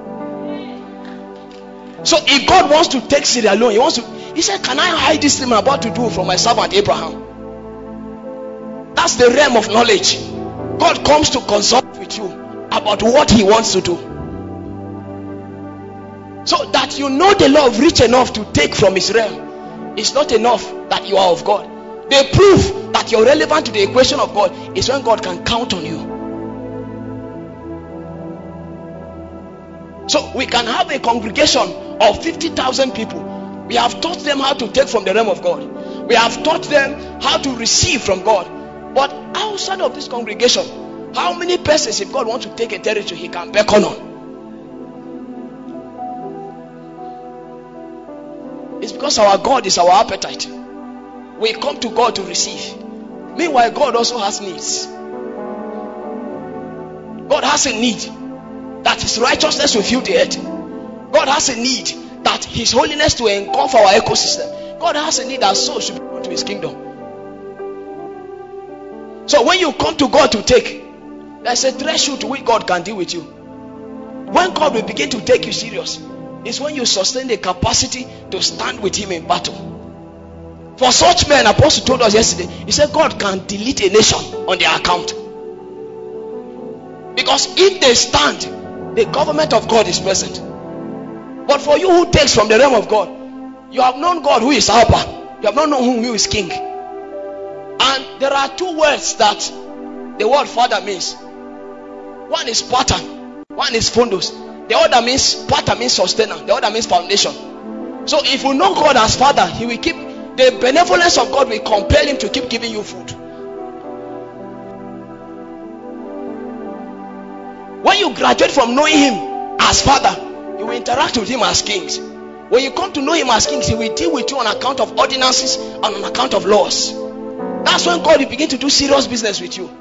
[SPEAKER 3] So if God wants to take Sierra Leone, he said, can I hide this thing I'm about to do from my servant Abraham? That's the realm of knowledge. God comes to consult with you about what he wants to do, so that you know the love rich enough to take from his realm. It's not enough that you are of God. The proof that you're relevant to the equation of God is when God can count on you. So we can have a congregation of 50,000 people. We have taught them how to take from the realm of God. We have taught them how to receive from God. But outside of this congregation, how many persons, if God wants to take a territory, he can beckon on? It's because our God is our appetite. We come to God to receive. Meanwhile, God also has needs. God has a need that his righteousness will fill the earth. God has a need that his holiness to engulf our ecosystem. God has a need that souls should be brought to his kingdom. So when you come to God to take, there's a threshold to which God can deal with you. When God will begin to take you serious, it's when you sustain the capacity to stand with him in battle. For such men, Apostle told us yesterday, he said God can delete a nation on their account. Because if they stand, the government of God is present. But for you who takes from the realm of God, you have known God who is Abba. You have not known who is King. And there are two words that the word father means. One is pattern, one is fundos. The other means pattern means sustainer, the other means foundation. So if you know God as father, he will keep, the benevolence of God will compel him to keep giving you food. When you graduate from knowing him as father, you will interact with him as kings. When you come to know him as kings, he will deal with you on account of ordinances and on account of laws. That's when God will begin to do serious business with you.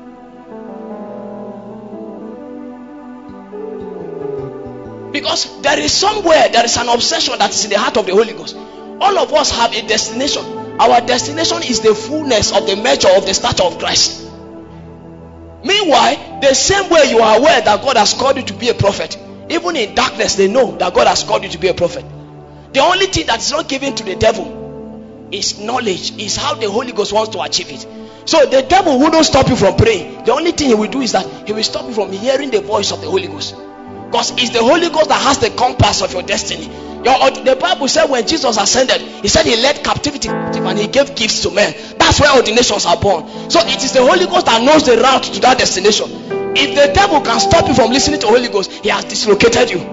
[SPEAKER 3] Because there is somewhere, there is an obsession that is in the heart of the Holy Ghost. All of us have a destination. Our destination is the fullness of the measure of the stature of Christ. Meanwhile, the same way you are aware that God has called you to be a prophet, even in darkness they know that God has called you to be a prophet. The only thing that is not given to the devil is knowledge, is how the Holy Ghost wants to achieve it. So the devil will not stop you from praying. The only thing he will do is that he will stop you from hearing the voice of the Holy Ghost. Because it's the Holy Ghost that has the compass of your destiny. The Bible said when Jesus ascended, he said he led captivity and he gave gifts to men. That's where ordinations are born. So it is the Holy Ghost that knows the route to that destination. If the devil can stop you from listening to the Holy Ghost, he has dislocated you.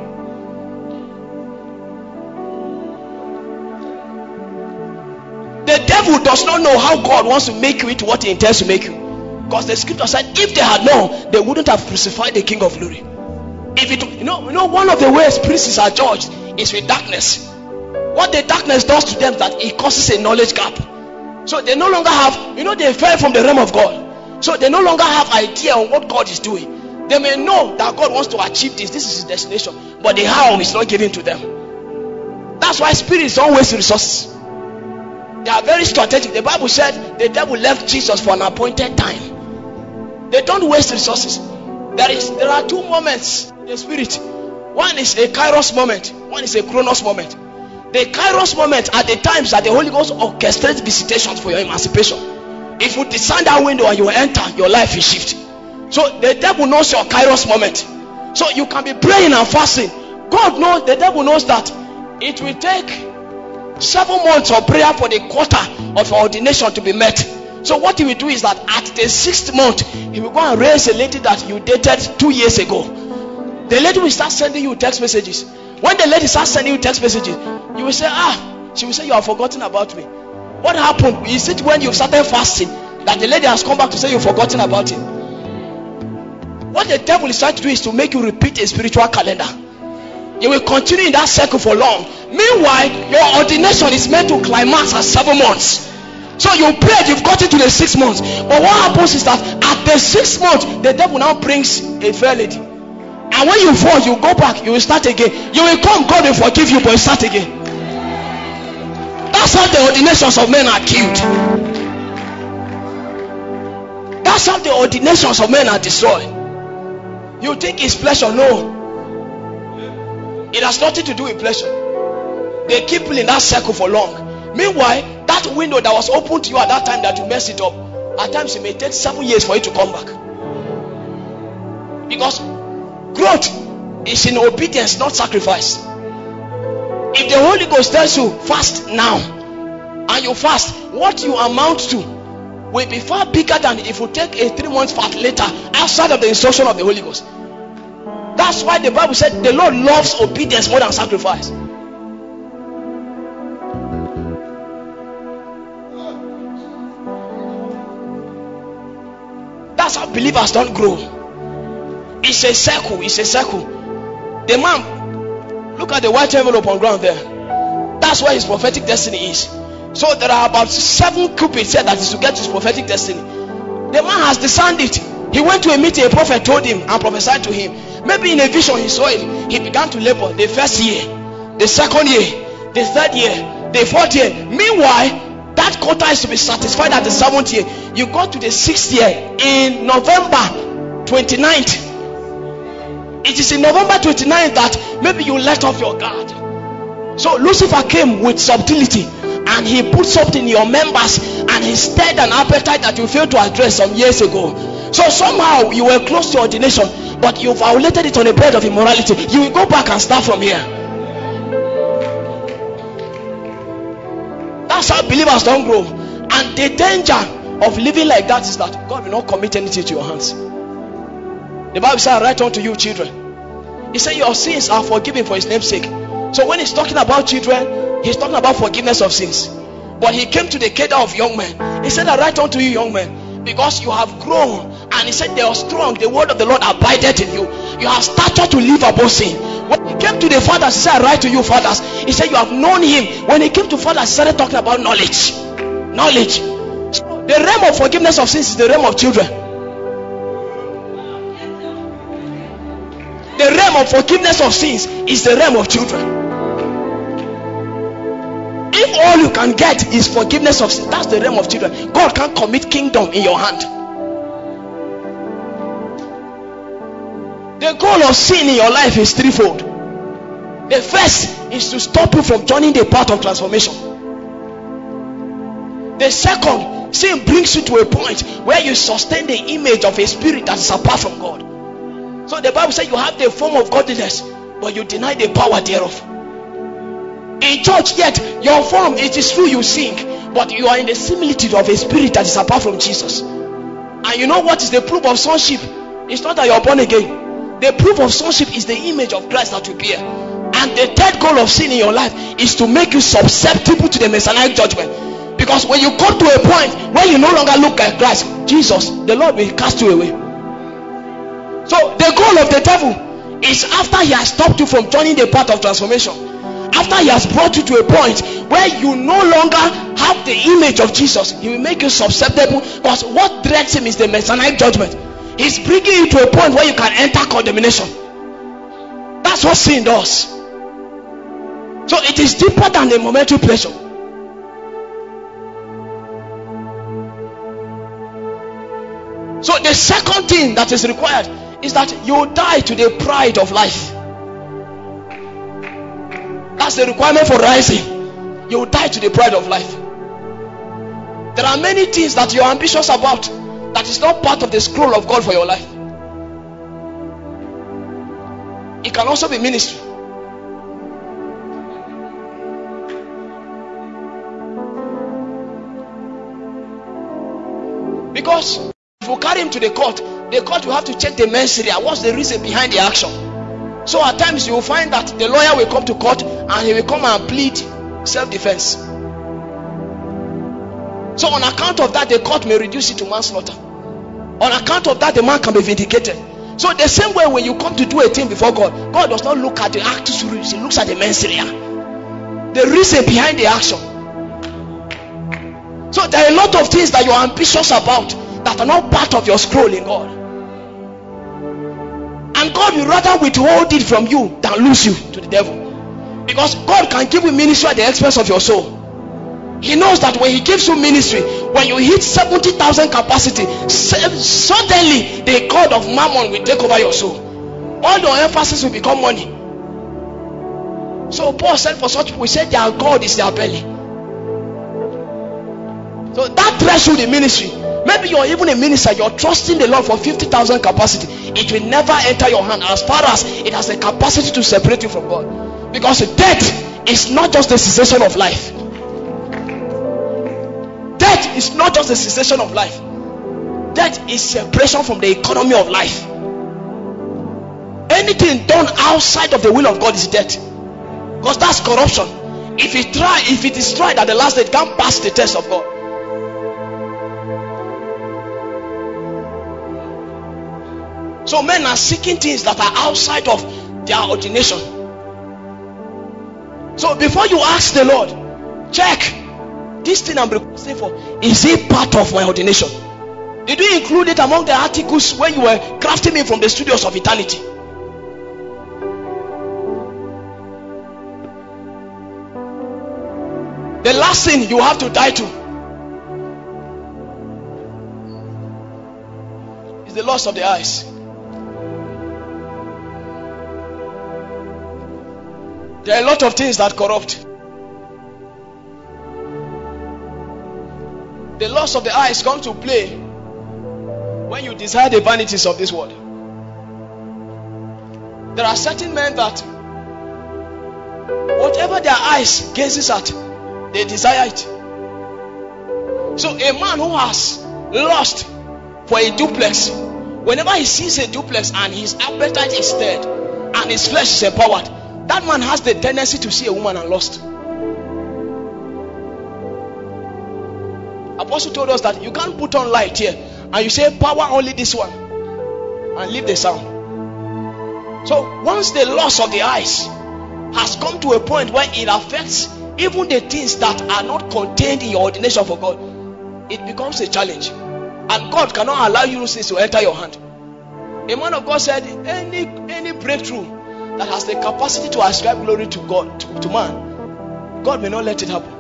[SPEAKER 3] The devil does not know how God wants to make you into what he intends to make you. Because the scripture said if they had known, they wouldn't have crucified the King of Glory. If it, you know, one of the ways princes are judged is with darkness. What the darkness does to them is that it causes a knowledge gap. So they no longer have, they fell from the realm of God. So they no longer have idea on what God is doing. They may know that God wants to achieve this is his destination, but the how is not given to them. That's why spirits don't waste resources. They are very strategic. The Bible said the devil left Jesus for an appointed time. They don't waste resources. There are two moments in the spirit. One is a kairos moment, one is a chronos moment. The kairos moment are the times that the Holy Ghost orchestrates visitations for your emancipation. If you descend that window and you enter, your life is shifted. So the devil knows your kairos moment. So you can be praying and fasting. God knows, the devil knows that it will take 7 months of prayer for the quarter of your ordination to be met. So what he will do is that at the 6th month, he will go and raise a lady that you dated 2 years ago. The lady will start sending you text messages. When the lady starts sending you text messages, you will say, she will say, you have forgotten about me. What happened? Is it when you started fasting that the lady has come back to say you've forgotten about him? What the devil is trying to do is to make you repeat a spiritual calendar. You will continue in that circle for long. Meanwhile, your ordination is meant to climax at 7 months. So you prayed, you've got into the 6 months. But what happens is that at the 6th month, the devil now brings a fair lady. And when you fall, you go back, you will start again. You will come, God will forgive you, but you start again. That's how the ordinations of men are killed. That's how the ordinations of men are destroyed. You think it's pleasure? No. It has nothing to do with pleasure. They keep in that circle for long. Meanwhile, that window that was open to you at that time that you messed it up, at times it may take 7 years for you to come back. Because growth is in obedience, not sacrifice. If the Holy Ghost tells you fast now, and you fast, what you amount to will be far bigger than if you take a 3 month fast later outside of the instruction of the Holy Ghost. That's why the Bible said the Lord loves obedience more than sacrifice. That's how believers don't grow. It's a circle. It's a circle. The man, look at the white envelope on ground there. That's where his prophetic destiny is. So there are about 7 cupids here that is to get his prophetic destiny. The man has discerned it. He went to a meeting, a prophet told him and prophesied to him. Maybe in a vision he saw it. He began to labor the first year, the second year, the third year, the 4th year. Meanwhile, that quota is to be satisfied at the 7th year. You go to the 6th year in November 29th. It is in November 29th that maybe you let off your guard. So Lucifer came with subtlety and he put something in your members and he stirred an appetite that you failed to address some years ago. So somehow you were close to ordination, but you violated it on a bed of immorality. You will go back and start from here. That's how believers don't grow. And the danger of living like that is that God will not commit anything to your hands. The Bible says, I write unto you, children. He said your sins are forgiven for his name's sake. So when he's talking about children, he's talking about forgiveness of sins. But he came to the cadre of young men. He said, I write unto you, young men, because you have grown. And he said they are strong. The word of the Lord abided in you. You have started to live above sin. When he came to the fathers, he said, I write to you, fathers. He said you have known him. When he came to fathers, he started talking about knowledge. Knowledge. So the realm of forgiveness of sins is the realm of children. The realm of forgiveness of sins is the realm of children. If all you can get is forgiveness of sins, that's the realm of children. God can't commit kingdom in your hand. The goal of sin in your life is threefold. The first is to stop you from joining the path of transformation. The second, sin brings you to a point where you sustain the image of a spirit that is apart from God. So the Bible says you have the form of godliness, but you deny the power thereof. In church, yet your form, it is true you sing, but you are in the similitude of a spirit that is apart from Jesus. And you know what is the proof of sonship? It's not that you are born again. The proof of sonship is the image of Christ that you bear. And the third goal of sin in your life is to make you susceptible to the Messianic judgment. Because when you come to a point where you no longer look like Christ, Jesus, the Lord will cast you away. So the goal of the devil is, after he has stopped you from joining the path of transformation, after he has brought you to a point where you no longer have the image of Jesus, he will make you susceptible. Because what dreads him is the Messianic judgment. He's bringing you to a point where you can enter condemnation. That's what sin does. So it is deeper than the momentary pleasure. So the second thing that is required is that you die to the pride of life. That's the requirement for rising. You die to the pride of life. There are many things that you are ambitious about that is not part of the scroll of God for your life. It can also be ministry. Because if you carry him to the court will have to check the men's what's the reason behind the action. So at times you will find that the lawyer will come to court and he will come and plead self-defense. So on account of that, the court may reduce it to manslaughter. On account of that, the man can be vindicated. So the same way when you come to do a thing before God, God does not look at the actus reus, He looks at the mens rea, the reason behind the action. So there are a lot of things that you're ambitious about that are not part of your scroll in God. And God will rather withhold it from you than lose you to the devil. Because God can give you ministry at the expense of your soul. He knows that when He gives you ministry, when you hit 70,000 capacity, suddenly the God of Mammon will take over your soul. All your emphasis will become money. So Paul said, for such people, he said their God is their belly. So that threshold in ministry, maybe you're even a minister, you're trusting the Lord for 50,000 capacity, it will never enter your hand as far as it has the capacity to separate you from God. Because death is not just the cessation of life. Death is not just the cessation of life. Death is separation from the economy of life. Anything done outside of the will of God is death. Because that's corruption. If it is tried at the last day, it can't pass the test of God. So men are seeking things that are outside of their ordination. So before you ask the Lord, check, this thing I'm requesting for, is it part of my ordination? Did you include it among the articles when you were crafting me from the studios of eternity? The last thing you have to die to is the lust of the eyes. There are a lot of things that corrupt. The lust of the eyes comes to play when you desire the vanities of this world. There are certain men that whatever their eyes gazes at, they desire it. So a man who has lust for a duplex, whenever he sees a duplex and his appetite is stirred and his flesh is empowered, that man has the tendency to see a woman and lust. Apostle told us that you can't put on light here and you say power only this one and leave the sound. So once the lust of the eyes has come to a point where it affects even the things that are not contained in your ordination for God, it becomes a challenge, and God cannot allow you to enter your hand. A man of God said any breakthrough that has the capacity to ascribe glory to God, to man, God may not let it happen.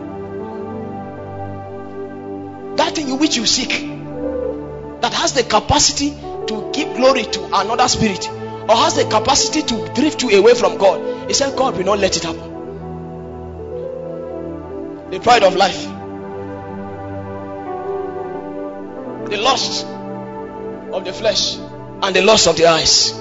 [SPEAKER 3] That thing which you seek, that has the capacity to give glory to another spirit, or has the capacity to drift you away from God, he said God will not let it happen. The pride of life, the lust of the flesh, and the lust of the eyes.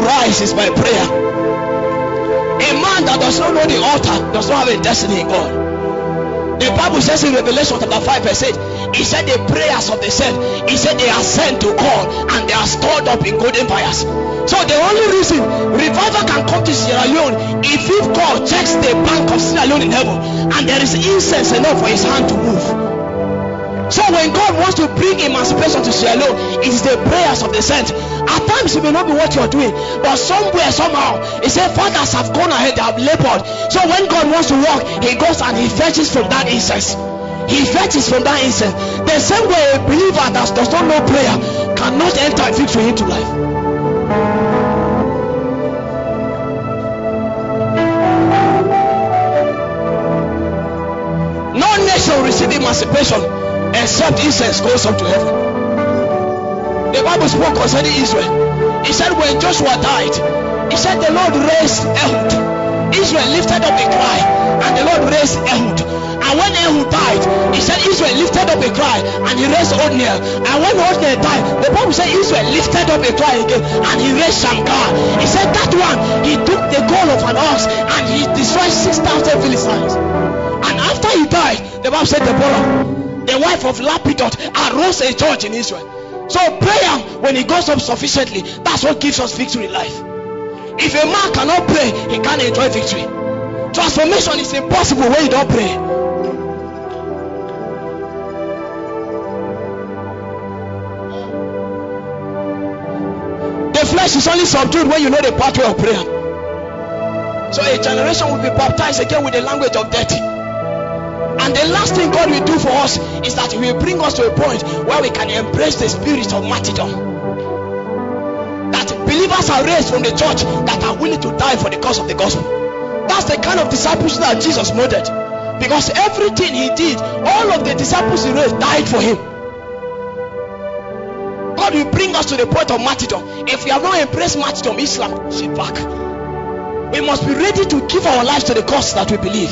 [SPEAKER 3] rise is by prayer. A man that does not know the altar does not have a destiny in God. The Bible says in Revelation chapter 5 verse 8, he said the prayers of the saint, he said they are sent to God and they are stored up in golden fires. So the only reason revival can come to Sierra Leone if God checks the bank of Sierra Leone in heaven and there is incense enough for his hand to move. So when God wants to bring emancipation to Sierra Leone, it is the prayers of the saints. At times it may not be what you are doing, but somewhere, somehow, he said fathers have gone ahead, they have labored. So when God wants to work, he goes and he fetches from that incense. He fetches from that incense. The same way a believer that does not know prayer cannot enter victory into life. No nation will receive emancipation except incense goes up to heaven. The Bible spoke concerning Israel. He said when Joshua died, he said the Lord raised Ehud. Israel lifted up a cry and the Lord raised Ehud. And when Ehud died, he said Israel lifted up a cry and he raised Othniel. And when Othniel died, the Bible said Israel lifted up a cry again and he raised Shamgar. He said that one, he took the gall of an ox and he destroyed 6,000 Philistines. And after he died, the Bible said Deborah, the wife of Lapidot, arose a judge in Israel. So prayer, when it goes up sufficiently, that's what gives us victory in life. If a man cannot pray, he can't enjoy victory. Transformation is impossible when you don't pray. The flesh is only subdued when you know the pathway of prayer. So a generation will be baptized again with the language of death. And the last thing God will do for us is that He will bring us to a point where we can embrace the spirit of martyrdom. That believers are raised from the church that are willing to die for the cause of the gospel. That's the kind of disciples that Jesus modeled. Because everything He did, all of the disciples He raised died for Him. God will bring us to the point of martyrdom. If we have not embraced martyrdom, Islam should back. We must be ready to give our lives to the cause that we believe.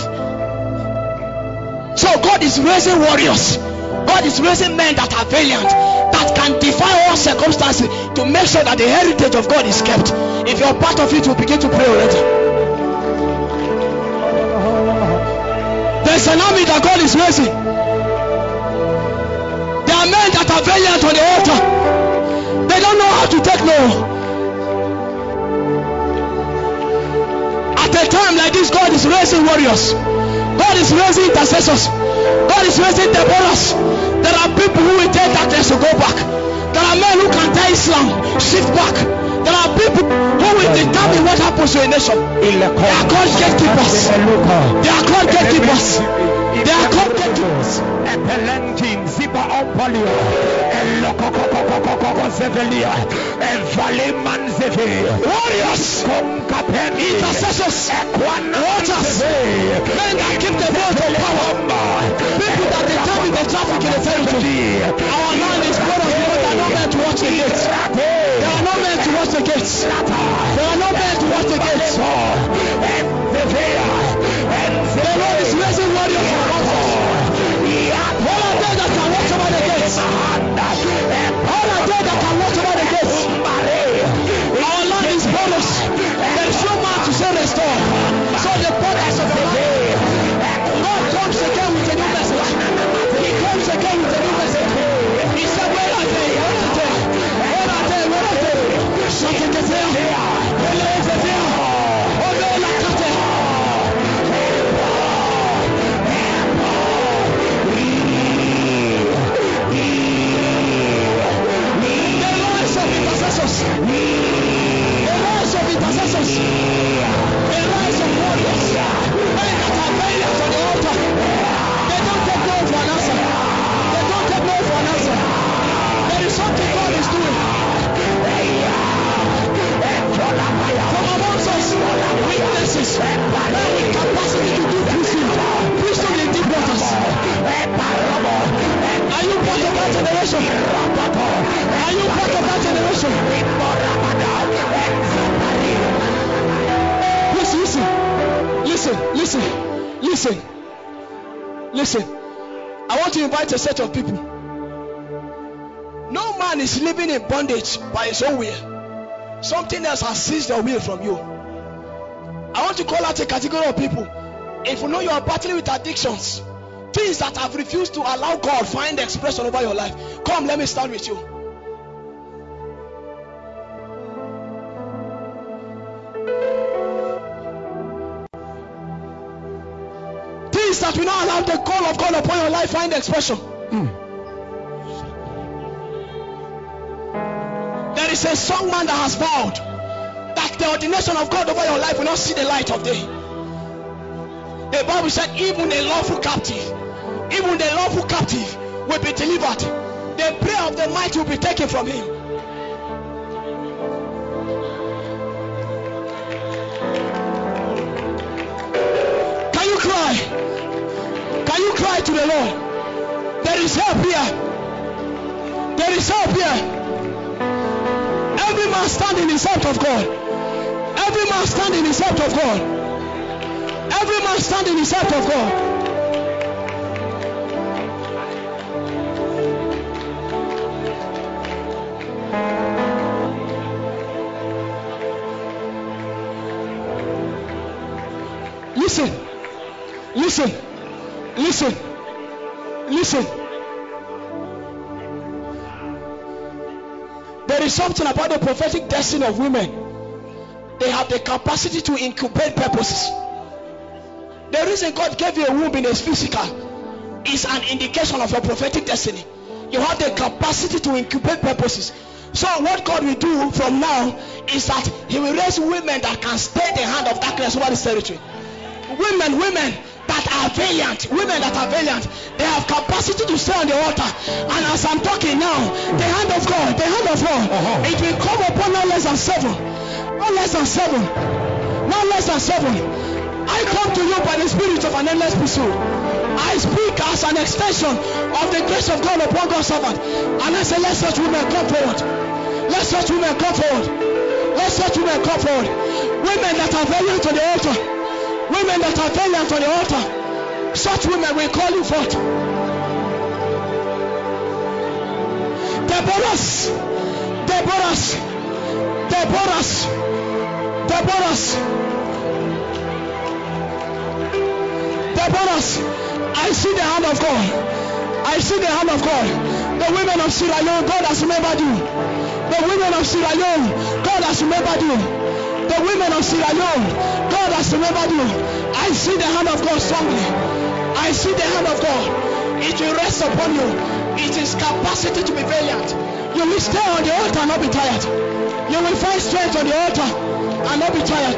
[SPEAKER 3] So God is raising warriors. God is raising men that are valiant, that can defy all circumstances to make sure that the heritage of God is kept. If you're part of it, you begin to pray already. There's an army that God is raising. There are men that are valiant on the altar. They don't know how to take no. At a time like this, God is raising warriors. God is raising intercessors. God is raising Deborahs. There are people who will tell darkness to go back. There are men who can tell Islam shift back. There are people who will determine what happens to a nation. They are called gatekeepers. They are called gatekeepers. They are called gatekeepers. Warriors, intercessors, watchers, men that keep the vote of power, people that determine the traffic in the territory. Our land is full of people that are not meant to watch the gates. They are not meant to watch the gates. They are not meant to watch the gates. The Lord is raising warriors for us. All of them that can watch over the gates. All of them that can watch over the gates. Our land is bonus. There is no man to say restore. So the borders of the land, God comes again with a new message. He comes again with a new message. He said, where are they? Where are they? Where are they? Where are they? Something is there. Where is it there? Oh, no, like that. Listen. I want to invite a set of people. No man is living in bondage by his own will. Something else has seized your will from you. I want to call out a category of people. If you know you are battling with addictions, things that have refused to allow God find expression over your life, come, let me start with you. Things that will not allow the call of God upon your life find expression. There is a songman that has vowed that the ordination of God over your life will not see the light of day. The Bible said even a lawful captive will be delivered. The prayer of the mighty will be taken from him. Can you cry? Can you cry to the Lord? There is help here. There is help here. Every man standing is help of God. Every man standing is help of God. Every man standing is help of God. Listen. Listen. Listen. Listen. There is something about the prophetic destiny of women. They have the capacity to incubate purposes. The reason God gave you a womb in His physical is an indication of your prophetic destiny. You have the capacity to incubate purposes. So what God will do from now is that He will raise women that can stay the hand of darkness over this territory. Women that are valiant, they have capacity to stay on the altar. And as I'm talking now, the hand of God, it will come upon no less than seven. I come to you by the spirit of an endless pursuit. I speak as an extension of the grace of God upon God's servant. And I say, let such women come forward. Let such women come forward. Let such women come forward. Women that are valiant on the altar. Women that are valiant on the altar. Such women will call you forth. Deborahs. I see the hand of God. I see the hand of God. The women of Sierra Leone, God has remembered you. The women of Sierra Leone, God has remembered you. The women of Sierra Leone, God has remembered you. I see the hand of God strongly. I see the hand of God. It will rest upon you. It is capacity to be valiant. You will stay on the altar and not be tired. You will find strength on the altar and not be tired.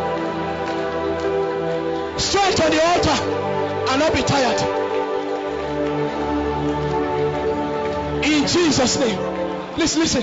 [SPEAKER 3] Strength on the altar and not be tired. In Jesus' name. Listen.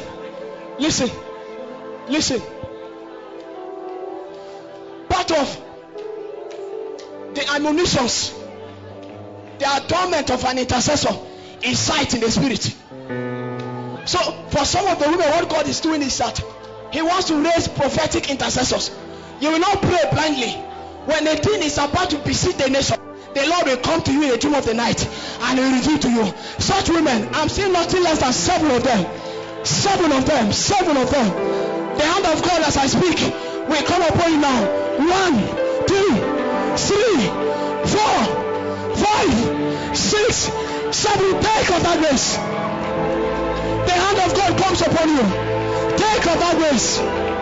[SPEAKER 3] Part of the admonitions, the adornment of an intercessor is sight in the spirit. So for some of the women, what God is doing is that He wants to raise prophetic intercessors. You will not pray blindly. When the thing is about to beseech the nation, the Lord will come to you in the dream of the night and He will reveal to you. Such women, I'm seeing nothing less than 7 of them. 7 of them. The hand of God as I speak will come upon you now. 1, 2, 3, 4, 5, 6, 7. Take of that grace. The hand of God comes upon you. Take of that grace.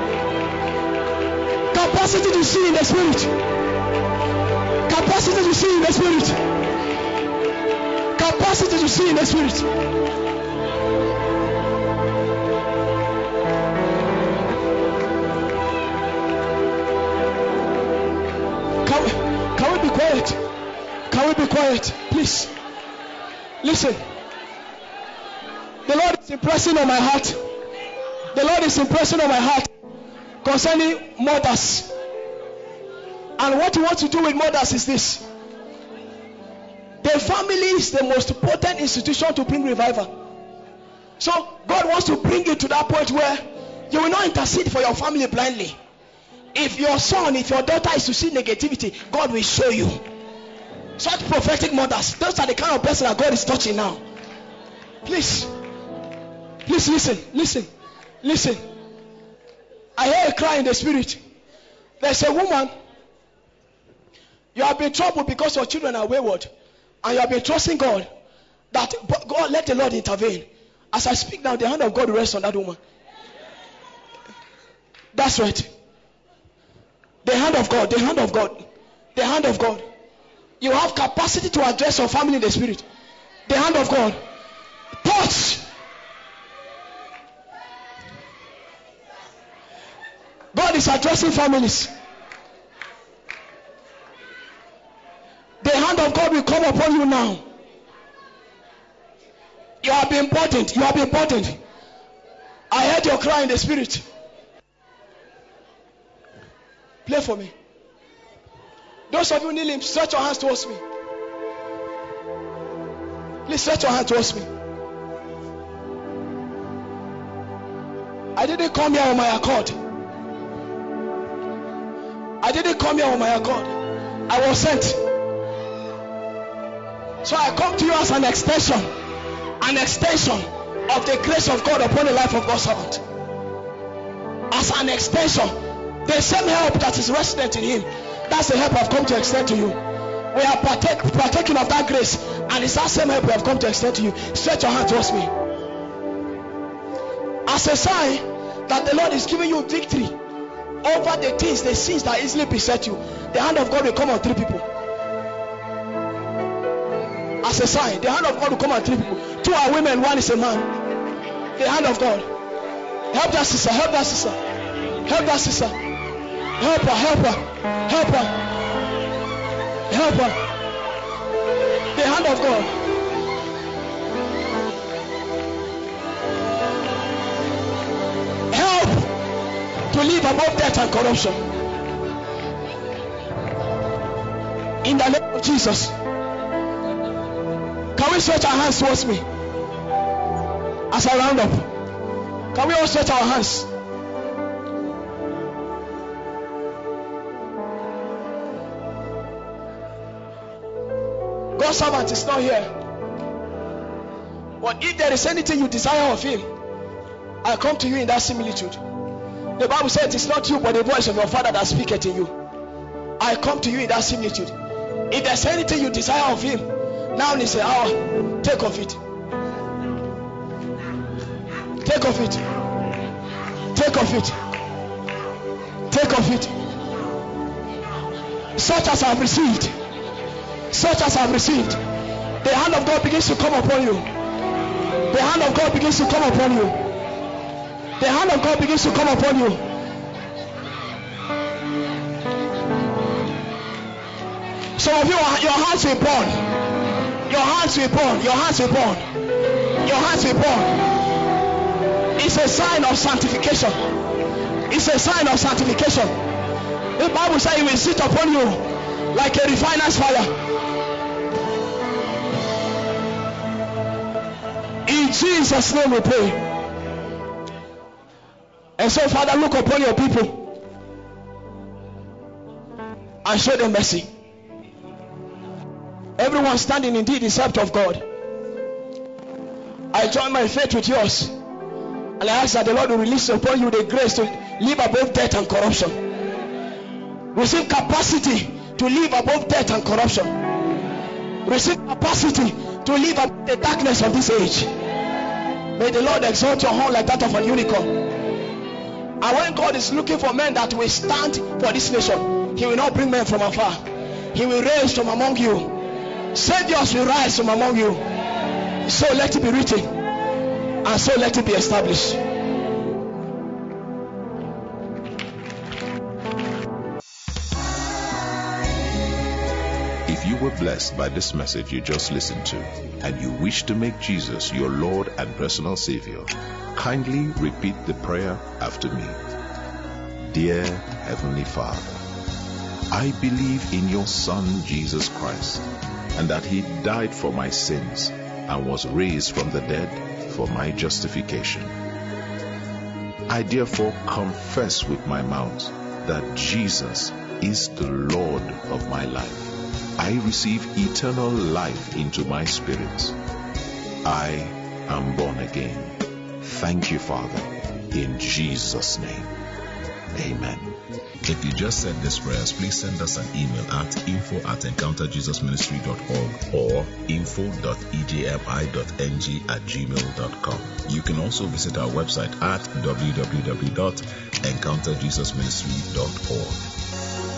[SPEAKER 3] Capacity to see in the spirit. Capacity to see in the spirit. Capacity to see in the spirit. Can we be quiet? Can we be quiet? Please. Listen. The Lord is impressing on my heart. The Lord is impressing on my heart concerning mothers. And what He wants to do with mothers is this. The family is the most potent institution to bring revival. So God wants to bring you to that point where you will not intercede for your family blindly. If your son, if your daughter is to see negativity, God will show you. Such prophetic mothers, those are the kind of person that God is touching now. Please listen.
[SPEAKER 4] I hear a cry in the spirit. There's a woman. You have been troubled because your children are wayward, and you have been trusting God that God, let the Lord intervene. As I speak now, the hand of God rests on that woman. That's right. The hand of God, the hand of God, the hand of God. You have capacity to address your family in the spirit. The hand of God. Touch. God is addressing families. The hand of God will come upon you now. You have been important. You have been important. I heard your cry in the spirit. Play for me. Those of you kneeling, stretch your hands towards me. Please stretch your hand towards me. I didn't come here on my accord. I didn't come here on my accord. I was sent. So I come to you as an extension of the grace of God upon the life of God's servant. As an extension, the same help that is resident in him, that's the help I've come to extend to you. We are partaking of that grace, and it's that same help we have come to extend to you. Stretch your hand towards me. As a sign that the Lord is giving you victory over the things, the sins that easily beset you, the hand of God will come on 3 people. As a sign, the hand of God will come on 3 people. 2 are women, 1 is a man. The hand of God. Help that sister, help that sister, help that sister. Help her, help her, help her, help her. The hand of God. Help to live above death and corruption. In the name of Jesus. Can we stretch our hands towards me? As I round up. Can we all stretch our hands? God's servant is not here. But if there is anything you desire of him, I come to you in that similitude. The Bible says it is not you but the voice of your Father that speaketh in you. I come to you in that similitude. If there's anything you desire of him, now is the hour. Take of it. Take of it. Take of it. Take of it. Such as I have received. Such as I have received. The hand of God begins to come upon you. The hand of God begins to come upon you. The hand of God begins to come upon you. Some of you, your hands will burn. Your hands will burn. Your hands will burn. Your hands will burn. It's a sign of sanctification. It's a sign of sanctification. The Bible says it will sit upon you like a refiner's fire. In Jesus' name we pray. And so, Father, look upon your people and show them mercy. Everyone standing indeed is helped of God. I join my faith with yours, and I ask that the Lord will release upon you the grace to live above death and corruption. Receive capacity to live above death and corruption. Receive capacity to live above the darkness of this age. May the Lord exalt your horn like that of an unicorn. And when God is looking for men that will stand for this nation, he will not bring men from afar. He will raise from among you. Saviors will rise from among you. So let it be written, and so let it be established.
[SPEAKER 2] If you were blessed by this message you just listened to, and you wish to make Jesus your Lord and personal Savior, kindly repeat the prayer after me. Dear Heavenly Father, I believe in your Son Jesus Christ, and that he died for my sins and was raised from the dead for my justification. I therefore confess with my mouth that Jesus is the Lord of my life. I receive eternal life into my spirit. I am born again. Thank you, Father, in Jesus' name. Amen. If you just said these prayers, please send us an email at info@encounterjesusministry.org or info.ejmi.ng@gmail.com. You can also visit our website at www.encounterjesusministry.org.